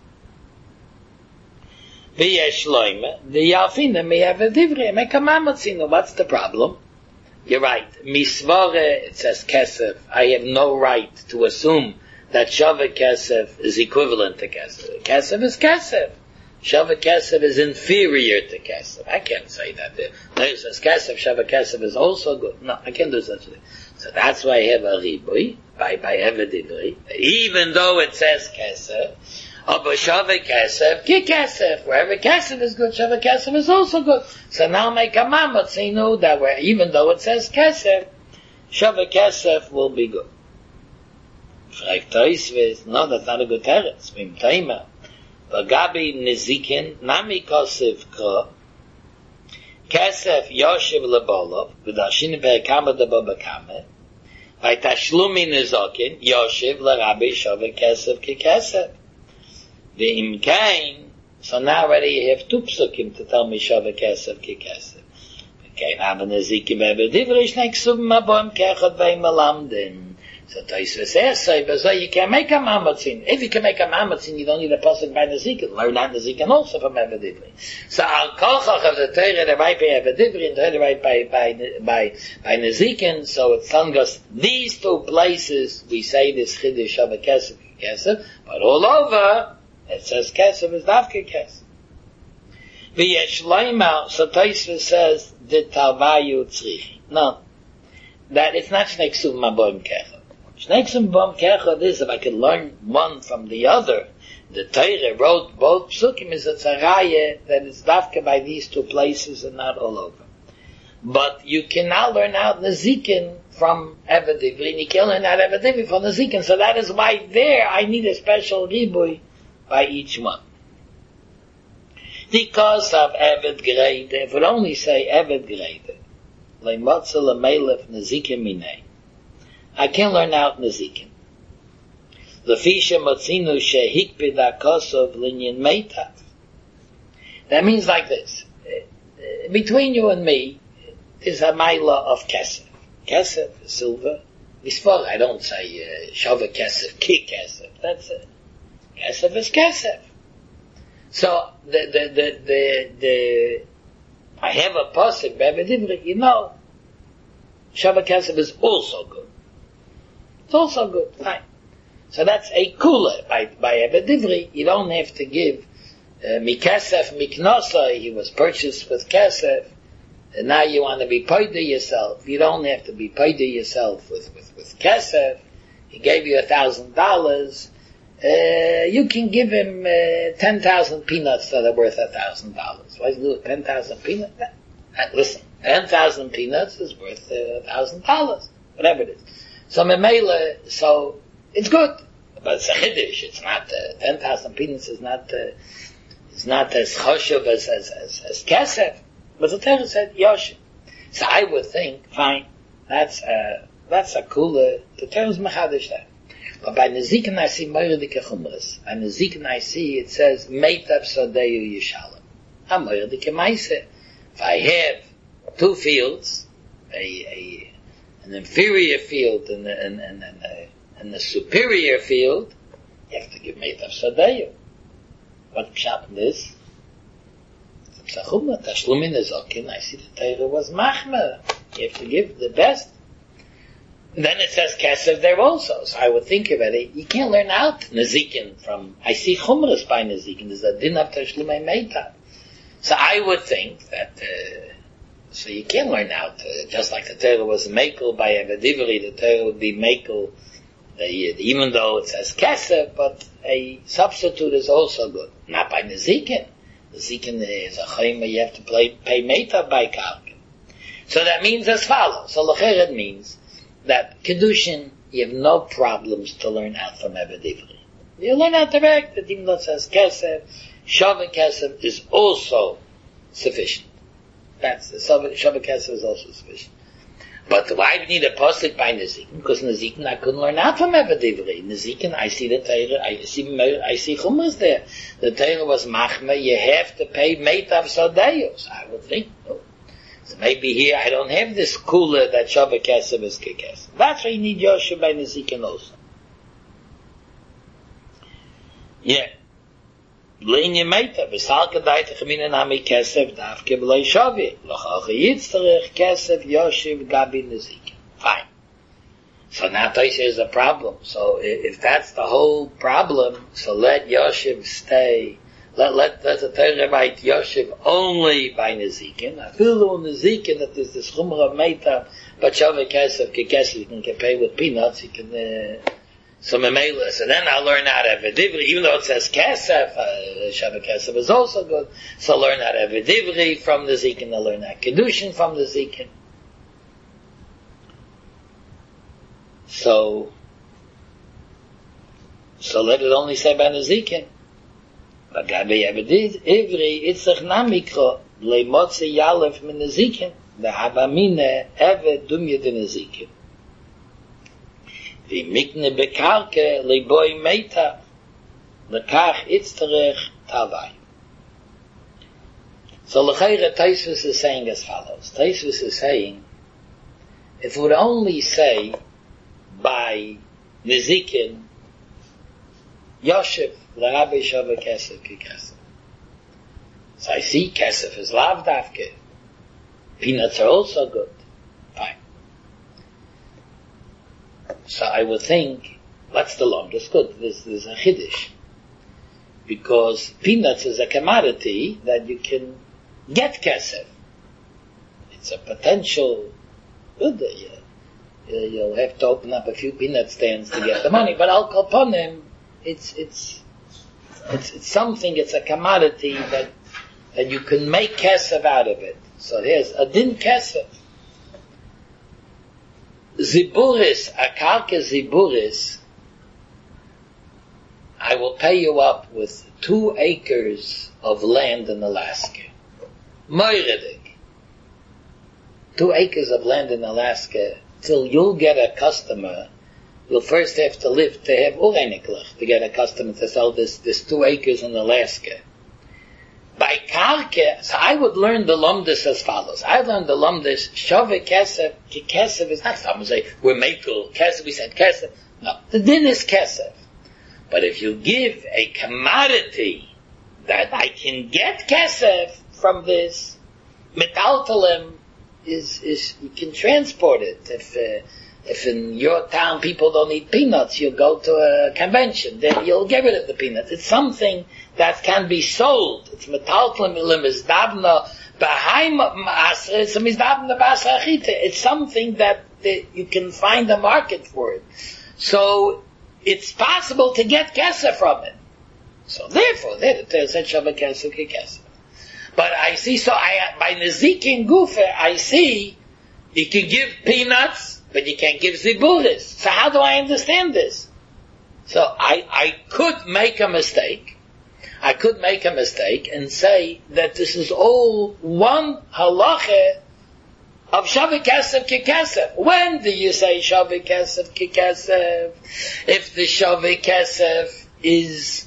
S1: V'yesh loime, V'yalfina Me'eva Divrei, Me'kamamotzino, what's the problem? You're right. Misvare, it says Kesef. I have no right to assume that Shava Kesef is equivalent to Kesef. Kesef is Kesef. Shava Kesef is inferior to Kesef. I can't say that. It says Kesef, Shava Kesef is also good. No, I can't do such a thing. So that's why I have a ribui, by Evedivri, even though it says Kesef, but Shava Kesef, Ki Kesef, wherever Kesef is good, Shava Kesef is also good. So now make a mamatzinu that where, even though it says Kesef, Shava Kesef will be good. No, that's not a good teretz. Mim Taima. V'gabi Nezikin, Nami Kosef Ka, Kesef Yoshev Lebolov, V'dashin Be'ekama Deba Bekame, V'tashlumi Nezokin, Yoshev L'Rabbi Shava Kesef Ki Kesef. The imkain, so now already you have two psukim to tell me Shava Kesef Ki Kesef. Okay, now when Nezikim Evedivri Shnei Ksuvim Aboim Kechot Ve'im Alamdin. So Taisva says, so you can make a mamatzin. If you can make a mamatzin, you don't need a pasuk by Nezikin. Learn that Nezikin also from Evedivri. So Al Kochach of the Torah, the right by Evedivri, and the Torah right by Nezikin. So it's telling us these two places we say this Chiddush Shava Kesef Ki Kesef, but all over it says Kesef is Davke Kesef. V'yesh loima, so Taisva says, the Talvayu Tzrichi. No, that it's not Shnei Ksuvim Aboim Kechot. Shnei Ksuvim Aboim Kechot is, if I could learn one from the other, the Torah wrote both psukim is a tzaraya that is Davke by these two places and not all over. But you can now learn out Nezikin from Evedivri, and you can learn out Evedivri from Nezikin, so that is why there I need a special ribui by each one. Because of Eved Grade, if we only say Eved Grade, Leimotza Lemelef Nezikin Minei, I can learn out Nezikin. Lefisha Motzinu Shehikpid Akosov Linyan Meitat. That means like this. Between you and me is a maila of Kesef. Kesef, silver. Before I don't say Shava Kesef, Ki Kesef. That's it. Kesef is Kesef. So I have a pasuk by you know, Shava Kesef is also good. It's also good, fine. So that's a kula by Evedivri. You don't have to give Mikesef Miknosa. He was purchased with Kesef. and now you want to be paid to yourself. You don't have to be paid to yourself with kesef. He gave you $1,000. You can give him 10,000 peanuts that are worth $1,000. Why do you do 10,000 peanuts? Listen, 10,000 peanuts is worth $1,000, whatever it is. So memela, so it's good, but it's a chiddush. It's not 10,000 peanuts is not as choshev as kesef. But the Torah said Yoshim. So I would think, fine, that's a cooler. The Torah's mechadish that. But by Nezikin I see Moirdik Chumras. By Nezikin I see it says Meitav Sodeyu Yishalem. I'm Moirdik Maise. If I have two fields, an inferior field and a superior field, you have to give Meitav Sodeyu. What happened is, Tashlumin Nezokin, I see the Torah was Machmer. You have to give the best. And then it says Kesef there also. So I would think about it. You can't learn out Nezikin from, I see Chumras by Nezikin. There's a din of Tashlumei Meitav. So I would think that, so you can't learn out, just like the Torah was Mekel by Evadivri, the Torah would be Mekel, even though it says Kesef, but a substitute is also good. Not by Nezikin. Nezikin is a chayma, you have to pay Meitav by Kalkin. So that means as follows. So L'cher it means that Kedushin, you have no problems to learn out from Evadivri. You learn out direct, that even though it says Kesef, Shavah Kesef is also sufficient. Shavah Kesef is also sufficient. But why do we need a posuk by Nezikin? Because Nezikin I couldn't learn out from Evadivri. Nezikin, I see the Torah, I see Chumras there. The Torah was Machma, you have to pay Meitav Sodeyu. So I would think, no. So maybe here I don't have this cooler that Shavah Kesef is Kekesef. That's why you need Yoshua by Nezikin also. Yeah. L'inyan Meitav, v'sal kadai techminen hami Kesef davke b'loi Shavah. L'chach yitzterech Kesef Yoshiv gabi Nezikin. Fine. So now Tosh is a problem. So if that's the whole problem, so let Yoshiv stay. Let the Torah write Yoshiv only by Nezikin. I feel on Nezikin that there's this chumra of Meitav, but Shavah Kesef, you can pay with peanuts, you can, so memela. So then I'll learn how to have a divri, even though it says Kesef, Shavah Kesef is also good. So learn how to have a divri from Nezikin, I'll learn how Kedushin from Nezikin. So let it only say by Nezikin. But Gabi Evadid, Ivri, Itzach Namikro, Leimotze Yalef min Nezikin, the Havamine, Eved Dumya de Nezikin. The Mikne Bekarke, Leiboy Meitav, Lekach Itzterech Tavai. So L'cheira Taisvus is saying as follows. Taisvus is saying, if we would only say by Nezikin, Yoshev, L'Rabbi Shavah Kesef Kekesef. So I see Kesef is lav davke. Peanuts are also good. Fine. So I would think, that's the longest good. This is a chiddush. Because peanuts is a commodity that you can get Kesef. It's a potential good. You'll have to open up a few peanut stands to get the money. But Al Kolponim, it's something, it's a commodity that you can make kesef out of it. So here's a din kesef. Ziburis, akarke ziburis, I will pay you up with 2 acres of land in Alaska. Moiredik. 2 acres of land in Alaska, till you'll get a customer. You'll first have to live to have ureiniglich to get a customer to sell this 2 acres in Alaska. By karke, so I would learn the lumdis as follows. I learned the lumdis, Shavah Kesef, Kesef is not someone say, we're makel, Kesef, we said Kesef. No, the din is Kesef. But if you give a commodity that I can get Kesef from this, metaltalem is, you can transport it. If in your town people don't eat peanuts, you go to a convention, then you'll get rid of the peanuts. It's something that can be sold. It's metaltalem is davna It's something that you can find a market for it. So it's possible to get kesef from it. So therefore, the Torah said Shaveh Kesef Kekesef. But I see, by Nezikin Gufa, I see you can give peanuts, but you can't give ziburis. So how do I understand this? So I could make a mistake. I could make a mistake and say that this is all one halacha of Shaveh Kesef Kekesef. When do you say Shaveh Kesef Kekesef? If the Shaveh Kesef is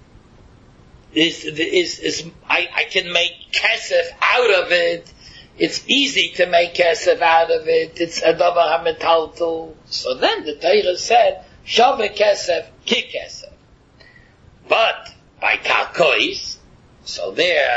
S1: I can make kesef out of it. It's easy to make kesef out of it. It's a davar hametaltel. So then the Torah said Shaveh Kesef Kekesef. But by karkois, so there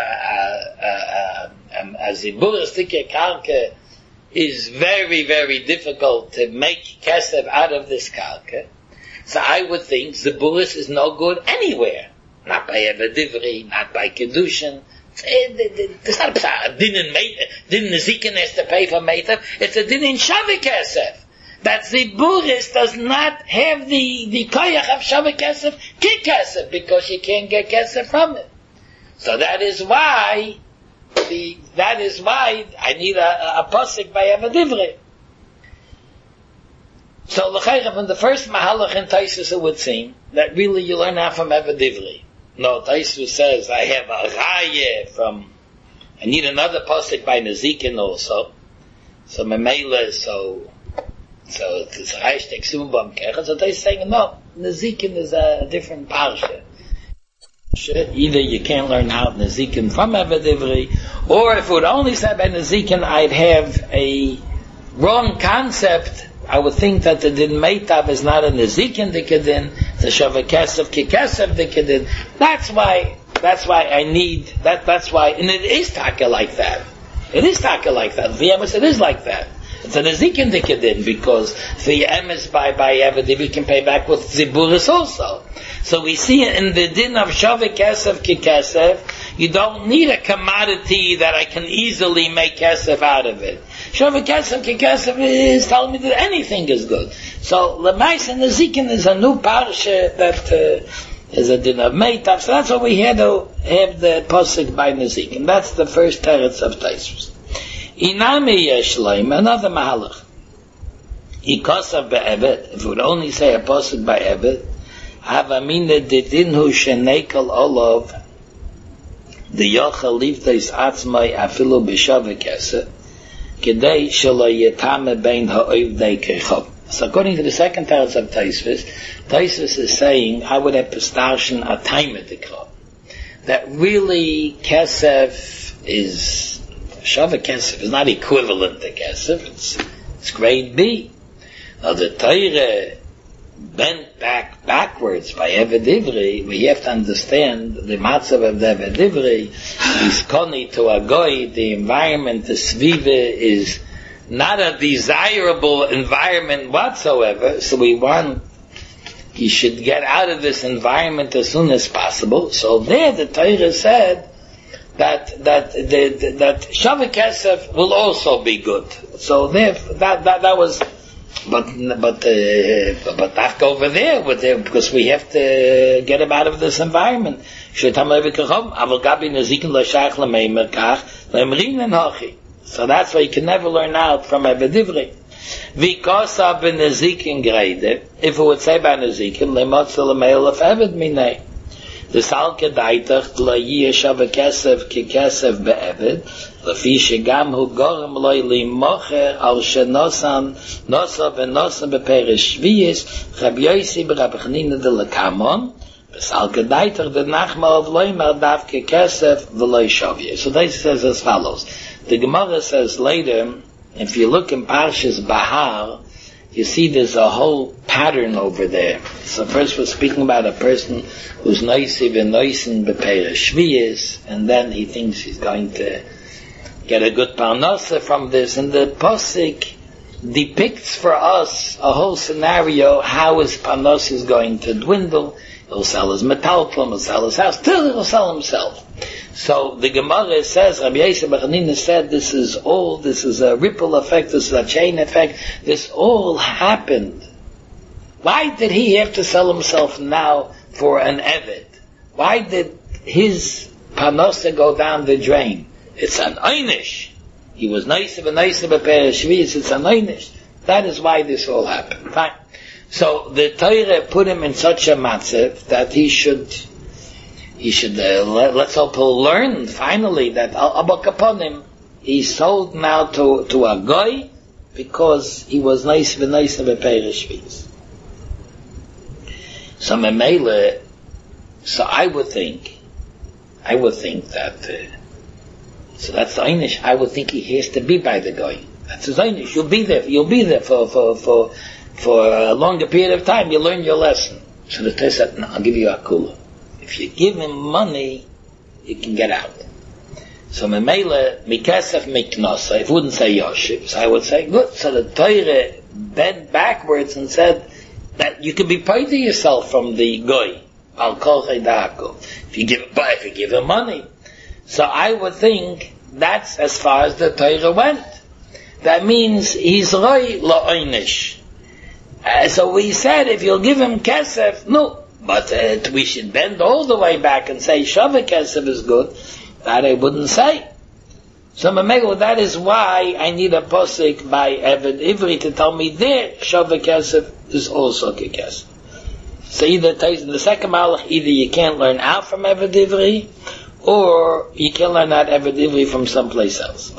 S1: a ziburistic karka is very, very difficult to make kesef out of this karka. So I would think ziburis is no good anywhere. Not by Evadivri, not by Kedushin. It's not a din in Nezikin has to pay for Meitav. It's a din in Shaveh Kesef. That Ziburis does not have the koyach of Shaveh Kesef Kekesef, because you can't get Kesef from it. So that is why I need a posik by Evadivri. So l'chayra, from the first mahalach in Taisus, it would seem that really you learn out from Evadivri. No, Taisus says, I have a raya from, I need another pasuk by Nezikin also. So Memela, so it's Reish Teksum Bam Kechas. So Taisus saying, no, Nezikin is a different parsha. Either you can't learn out Nezikin from Evadivri, or if it would only say by Nezikin, I'd have a wrong concept. I would think that the din Meitav is not a Nezikin dikadin, the Shaveh Kesef Kekesef dikadin. That's why I need, that's why, and it is taka like that. It is taka like that. The emes, it is like that. It's a Nezikin dikadin, because the emes by Evadiv, you can pay back with Ziburis also. So we see in the din of Shaveh Kesef Kekesef, you don't need a commodity that I can easily make kesef out of it. Shaveh Kesef Kekesef is telling me that anything is good. So Lemais and Nezikin is a new parsha that is a din of Meitav. So that's why we had to have the posuk by Nezikin. That's the first teretz of Taisus. Inami Yeshleim, another mahalach. Ikosav be'evet, if we would only say a posuk by evet, havamina didinhu shenekel olov, the yochel livteis atzmai afilu b'shaveh kesef, kedei shelo yetame bein ha'ovdei kechov. So according to the second teretz of Taisus is saying, I would have pistachian a time at the crop. That really kesef is, Shaveh Kesef is not equivalent to kesef, it's grade B. Now the Torah bent backwards by Evadivri, we have to understand the matzav of the Evadivri is koni to a goy, the environment, the svive is not a desirable environment whatsoever, so we want, you should get out of this environment as soon as possible. So there the Torah said that Shaveh Kesef will also be good. So there, that was, but not go over there with him, because we have to get him out of this environment. So that's why you can never learn out from Evadivri. V'kosa b'nezikin grade, if it would say by nezikin, lemotza l'meil of Eved minei. The salke daitach l'yeh Shaveh Kesef kekesef be'eved, l'fi shegam hu gorem loy limocher al shenosan nosa v'nosa b'peresh shviyis, Rab Yosi b'Rab Chanina de l'kamon, v'salke daitach the nachma of loymar dav kekesef v'loy shavye. So this says as follows. The Gemara says later, if you look in Parshas Bahar, you see there's a whole pattern over there. So first we're speaking about a person who's noisiv and noisin b'peresh shviyis, and then he thinks he's going to get a good parnasa from this. And the posik depicts for us a whole scenario how his panos is going to dwindle. He'll sell his metalplum, he'll sell his house, till he'll sell himself. So the Gemara says, Rabbi Yosef bar Chanina said, this is a ripple effect, this is a chain effect, this all happened. Why did he have to sell himself now for an eved? Why did his panosa go down the drain? It's an einish. He was nicer and nicer b'pereh shvius, it's an einish. That is why this all happened. Fine. So the Torah put him in such a matzav that he should let's hope he'll learn finally that abak upon him, he's sold now to a guy because he was nice b'pereh shvius. So memele, so I would think that so that's the einish. I would think he has to be by the guy. That's his einish. You'll be there for a longer period of time. You learn your lesson. So the Torah said, no, I'll give you a kula. If you give him money, you can get out. So memele mikasef miknosa. If I wouldn't say yoshiv, so I would say good. So the Torah bent backwards and said that you can be paid to yourself from the goy. Al kol chaydaku. If you give him money. So I would think that's as far as the Torah went. That means he's roi la'oinish. So we said if you'll give him kesef, no. But we should bend all the way back and say Shavah Kesef is good. That I wouldn't say. So that is why I need a posik by Eved Ivri to tell me there Shavah Kesef is also Kesef. So either in the second malach, either you can't learn out from Eved Ivri, or you can learn out Eved Ivri from someplace else.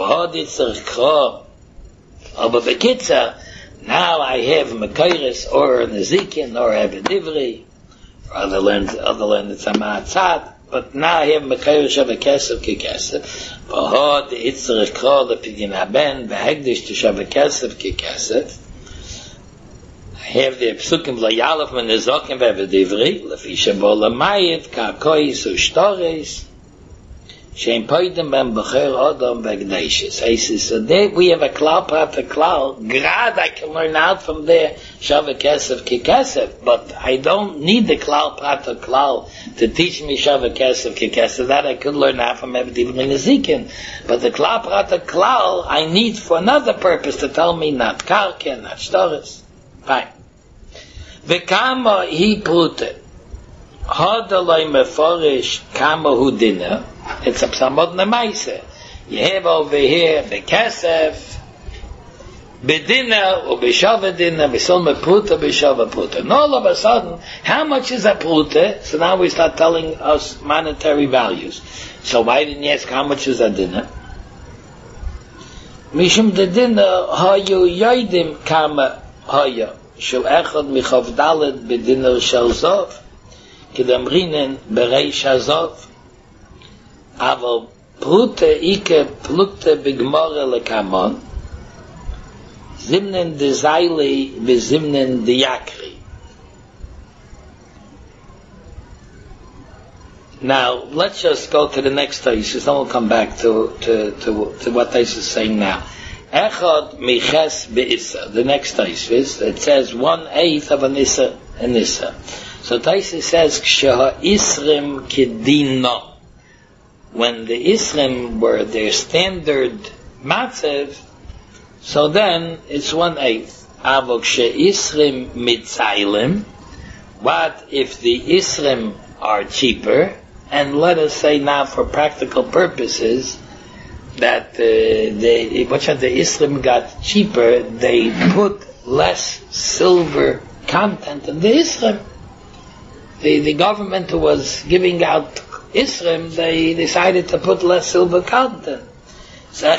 S1: Now I have Mekayris or Nezikin or Eved Ivri. Other learn it's a Ma'atzad, but now I have Mekayrish of a Kesef Kekesef. V'hod Yitzrich Kro Lepidin Haben V'hegdish to Shav Kesef Kekesef. I have the Psukim V'layalef Menezokim V'eved Ivri Lefi Shabo Lamayit Ka'kois U'shtoris Shein Poidim Ben B'cher Odom V'gneishis. He says, so there we have a klal prat a klal. Grad I can learn out from there Shav Kesef Kekesef, but I don't need the klal prat a klal to teach me Shav Kesef Kekesef. That I could learn out from Eved Ivri Nezikin. But the klal prat a klal I need for another purpose to tell me not karken, not shtoris. Fine. V'kama hi prute. Hadalai meforish kama hu dinner. It's a psamod nemaise. You have over here the kesef, bedinner or b'shava dinner, b'solme pruta, b'shava pruta. And all of a sudden, how much is a pruta? So now we start telling us monetary values. So why didn't you ask how much is a dinner? Mishum de dinner hayu yoidim kama haya shel echad michav dalet bedinner shel zov kedamrinen bereish hazov. Aber Prute Ike Plukte Bigmore Lekamon Zimnen de Zaili Bezimnen de Yakri. Now let's just go to the next thesis, then we'll come back to what Tais is saying now. Echad Miches Be'issa. The next thesis, it says 1/8 of an Issa. So Tais says Ksheha Isrim Kedino. When the Isrim were their standard matzev, so then it's 1/8. Avok she Isrim mitzailim. What if the Isrim are cheaper? And let us say now, for practical purposes, that the Isrim got cheaper. They put less silver content in the Isrim. The government who was giving out Isrim, they decided to put less silver content. So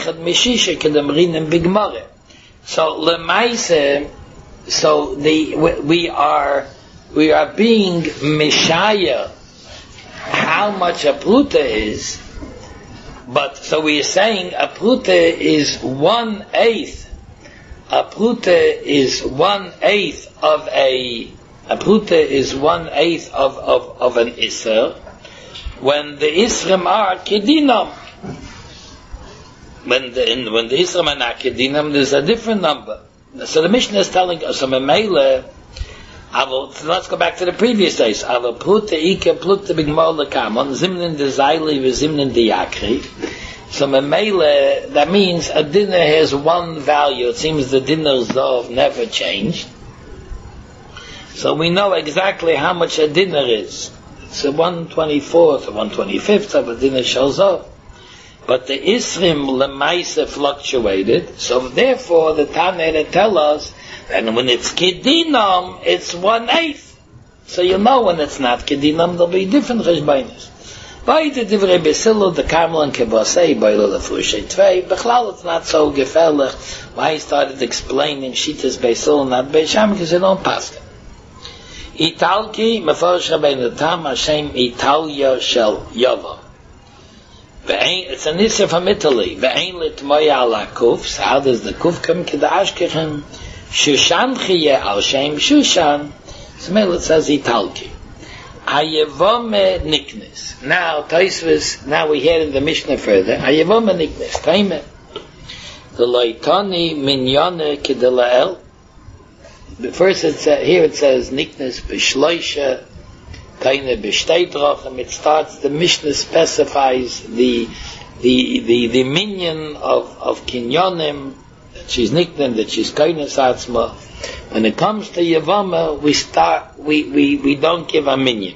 S1: lemaise, so we are being mishaya how much a pruta is, but so we are saying a pruta is 1/8. A pruta is 1/8 of a pruta is 1/8 of an iser. When the Isrim are Kedinam. When the Isrim are not Kedinam, there's a different number. So the Mishnah is telling us, so Memele, let's go back to the previous days. Ava Pluta Ika Pluta Bigmol Lakamon, Zimnin de Zaili, Zimnin de Yakri. So Memele, that means a dinner has one value. It seems the dinner's Zov never changed. So we know exactly how much a dinner is. It's a 1/24th or 1/25th of a dinner shows up. But the Isrim Lemaisa fluctuated, so therefore the Tana tell us that when it's Kedinam, it's 1/8. So you know when it's not Kedinam, there'll be different Cheshbainis. By the Divrei Besilu, the Carmel and Kebasei, by the Lefushay Tvei, Bechlal it's not so gefährlich. Why he started explaining Shitas Besilu, not Beisham, because they don't pass it. Italki, Mefarish Rabbeinu Tam, Hashem Italia Shel Yava. It's an issue from Italy. Ve'ein litmoya ala kuf. So how does the kuf come? Kida ashkechem Shushan chiyeh al shem Shushan. So it says Italki. Ayevome niknes. Now Taisvis. Now we hear in the Mishnah further. Ayevome niknes. Taime. The loitani minyane kidelael. First here it says niknes b'shloisha. It starts, the Mishnah specifies the minion of Kinyonim, that she's nicknamed, that she's Kainas Atzma. When it comes to Yavama, we don't give a minion.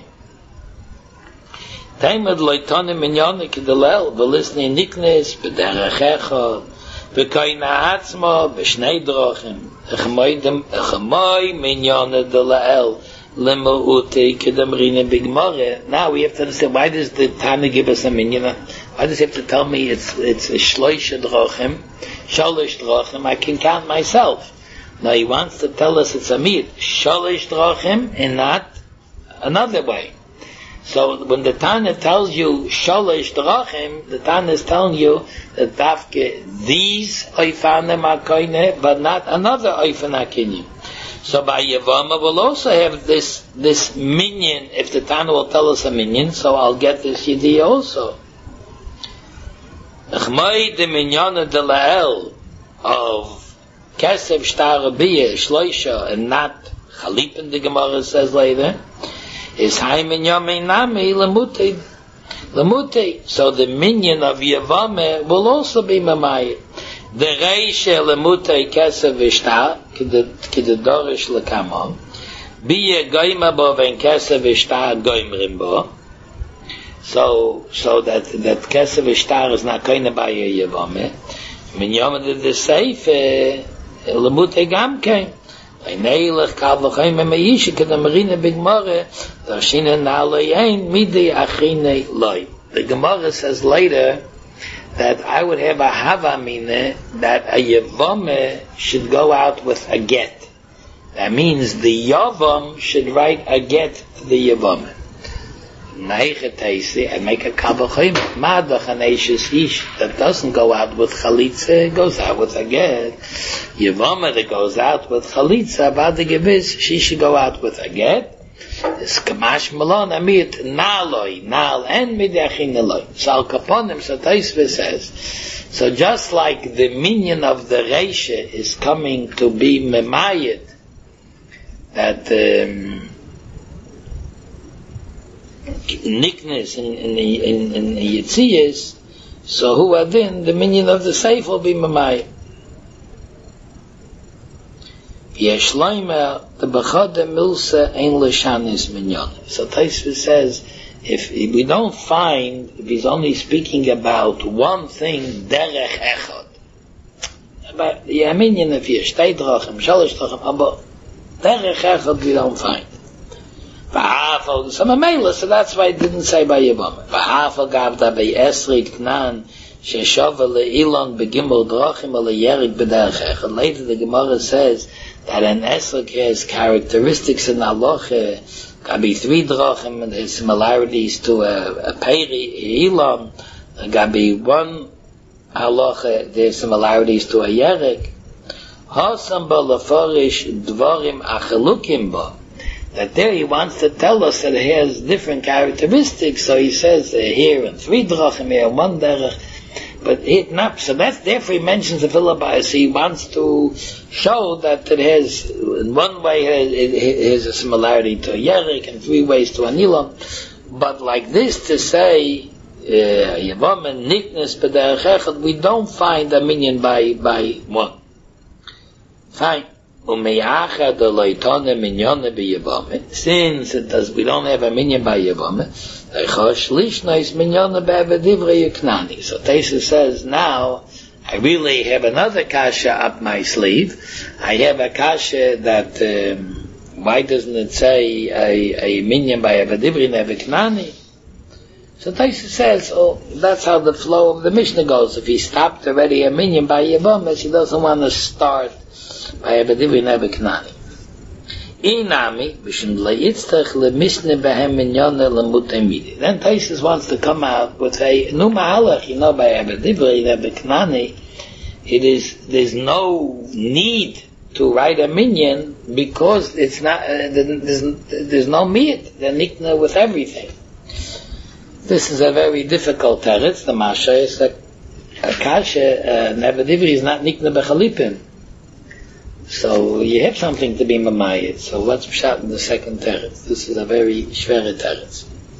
S1: Taimad loitonim minyonik delel, v'lisni niknes, b'derech echad, b'kaina atzma, b'shnei drochim, echmoy minyonik delel, now we have to understand, why does the Tana give us a minion? Why does he have to tell me it's a shloisha drochim, sholish drochim? I can count myself. Now he wants to tell us it's a mit, sholish drochim, and not another way. So when the Tana tells you sholish drochim, the Tana is telling you that dafke these oifanim akoine, but not another oifan akinyin. So by Yavama we'll also have this minion. If the Tana will tell us a minion, so I'll get this Yidiyah also. Achmai de minyana de la'el of Kesef Shtar Rabiyah, Shloisha, and not Chalipin, the Gemara says later, is Hai Minyame Nami Lamutei. So the minion of Yavama will also be Mamayit. The Reisha Lamutei Kesef Shtar, Kidadorish Lakamon, Biya Goima Bo Ven Kesef Shtar Goimrim Bo. So that Kesef Shtar is not going to buy a Yavame. Minyama did the safe, Lamutei Gamke. Einelech Kavachim Meisha Kadamarina Big Mare, Darshina Nalayain, Midi Achine Loi. The Gemara says later that I would have a havamine that a Yavame should go out with a get. That means the Yavam should write a get to the Yavame. And make a kabachim. Madachaneshis ish that doesn't go out with chalitza goes out with a get. Yavama that goes out with chalitza, bad the gebiz, she should go out with a get. This kamash malon amit naloi nal and midachin naloi. So al kaponim, so Taisve says, so just like the minion of the reisha is coming to be memayit, that nickness in the Yitziyas, so who are then the minion of the Seif will be Mamayit. Yeshloima the Bechada Milsa Ein L'Shanis Minyan. So Taisva says, if we don't find, if he's only speaking about one thing, Derech Echad, about the minion of Yeshtei Drachim, Shalish Drachim, but Derech Echad we don't find. So that's why I didn't say by Yavama. V'hafal gavda by Esrik Knan sheshava le'ilon begimel drachim le'yerik b'derech echad. Later the Gemara says that an Esrik has characteristics in halacha. Can be 3 drachim and there's similarities to a peri ilon. There can be 1 halacha. There's similarities to a yerik. Hasam ba lefarish dvarim achelukim ba. That there he wants to tell us that it has different characteristics, so he says here in 3 drachim, here 1 derech, But so that's therefore he mentions the Philippians. He wants to show that it has, in one way, it has a similarity to a Yerik, in 3 ways to a Nilam. But like this to say, Yevamen, Niknes, B'derech Echad, we don't find a minyan by one. Fine. Since we don't have a minyan by Yevamen, so Tesa says, now I really have another kasha up my sleeve. I have a kasha that why doesn't it say a minyan by a Divri Knani? So Tesa says, that's how the flow of the Mishnah goes. If he stopped already a minyan by Yevamen, he doesn't want to start by a Divri Knani. Inami, then Taisus wants to come out with a new mahalach, by Abedivri, Nebeknani, there's no need to write a minyan because it's not, there's no meat, they're nikna with everything. This is a very difficult teretz. The Masha is that Kasha, Nebedivri is not nikna bechalipim. So you have something to be mamayit. So what's pshat in the second teretz? This is a very shvere teretz.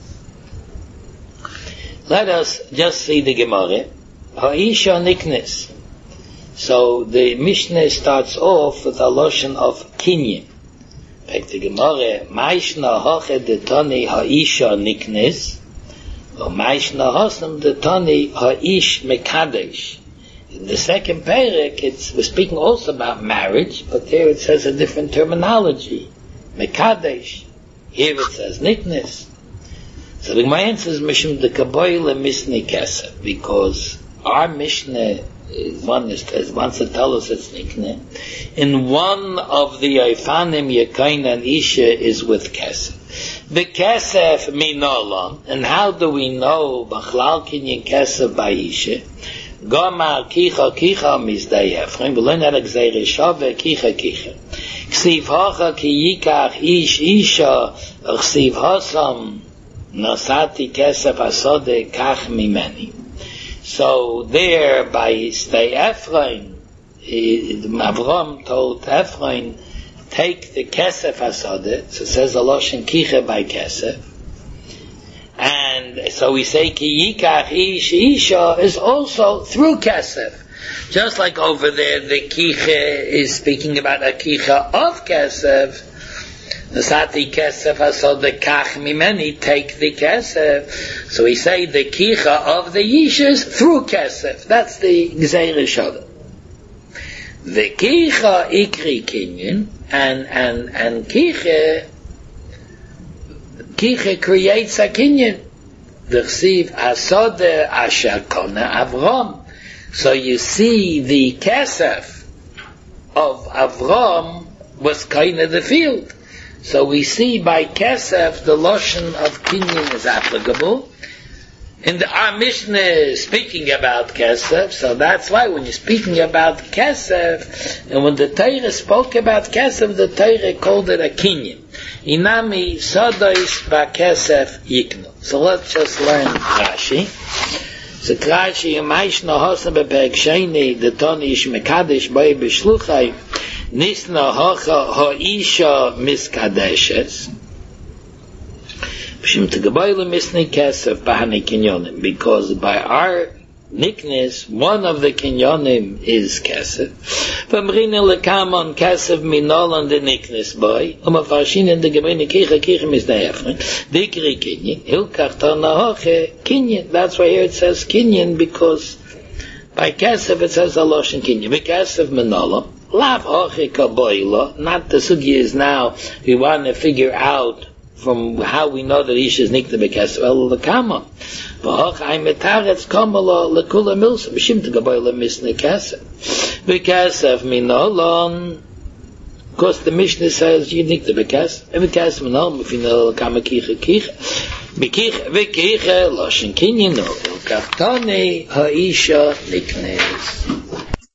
S1: Let us just see the Gemara. Ha'isha niknes. So the Mishnah starts off with a lotion of kinyan. Like the Gemara, Maishna hoche detoni ha'isha niknes, or Maishna hosam detoni ha'ish mekadesh. In the second parak, we're speaking also about marriage, but there it says a different terminology. Mekadesh. Here it says niknes. So the Gemara answers Mishum de Kaboyle Misni Kesef, because our Mishnah wants to tell us it's nikne. In one of the Eifanim Yekain and Isha is with Kesef. The Kesef Minolam, and how do we know Bachlal Kinyan Kesef by Isha? Gomar kicha mizdayefrim. We learn that Gzeire Shave kicha. Ksiv hacha ki yikach ish isha. Ksiv hasam nasati kesef asode kach mimeni. So there by Ephraim, Avram told Ephraim, take the kesef asode. So it says a loshen kicha by kesef. And so we say ki yikach ish isha is also through kesef. Just like over there the kicha is speaking about a kicha of kesef. Nasati kesef asod the kach mimeni, take the kesef. So we say the kicha of the yisha is through kesef. That's the gzeire shada. The kicha ikri kinyan and Kiche creates a kinyan. The chsiv asode asher kona Avram. So you see the kesef of Avram was kind of the field. So we see by kesef the lotion of kinyan is applicable. In our Mishnah is speaking about kesef, so that's why when you're speaking about kesef, and when the Torah spoke about kesef, the Torah called it a kinyan. Inami sodois ba kesef yiknu. So let's just learn Rashi. So Rashi, Yemaishna hosa beperek sheni, the toni ish mekadesh boi b'shluchai, nisna hocha ha'isha miskadeshes. Because by our nickness, one of the kinyonim is kesef. V'amrina lekamon kesef minolan the nickness boy. Umafarshin in the gemini kicha misdayefrin. Dikri kinyin. Hilkach tanahoche kinyin. That's why here it says kinyin, because by kesef it says aloshin kinyin. V'kesef minolan. Lav hoche kaboila. Not the sugi is now, we want to figure out from how we know that Isha is nikta bekesef el lekama. V'hoch ay metaretz kamala lekula milsa b'shim t'gaboyle misne kesef. Bekesef minolon. Of course, the Mishnah says you nikta bekesef. Bekesef minolon b'finol lekama kicha kicha. V'kicha loshen kinyin no. El kaftani ha'isha niknes.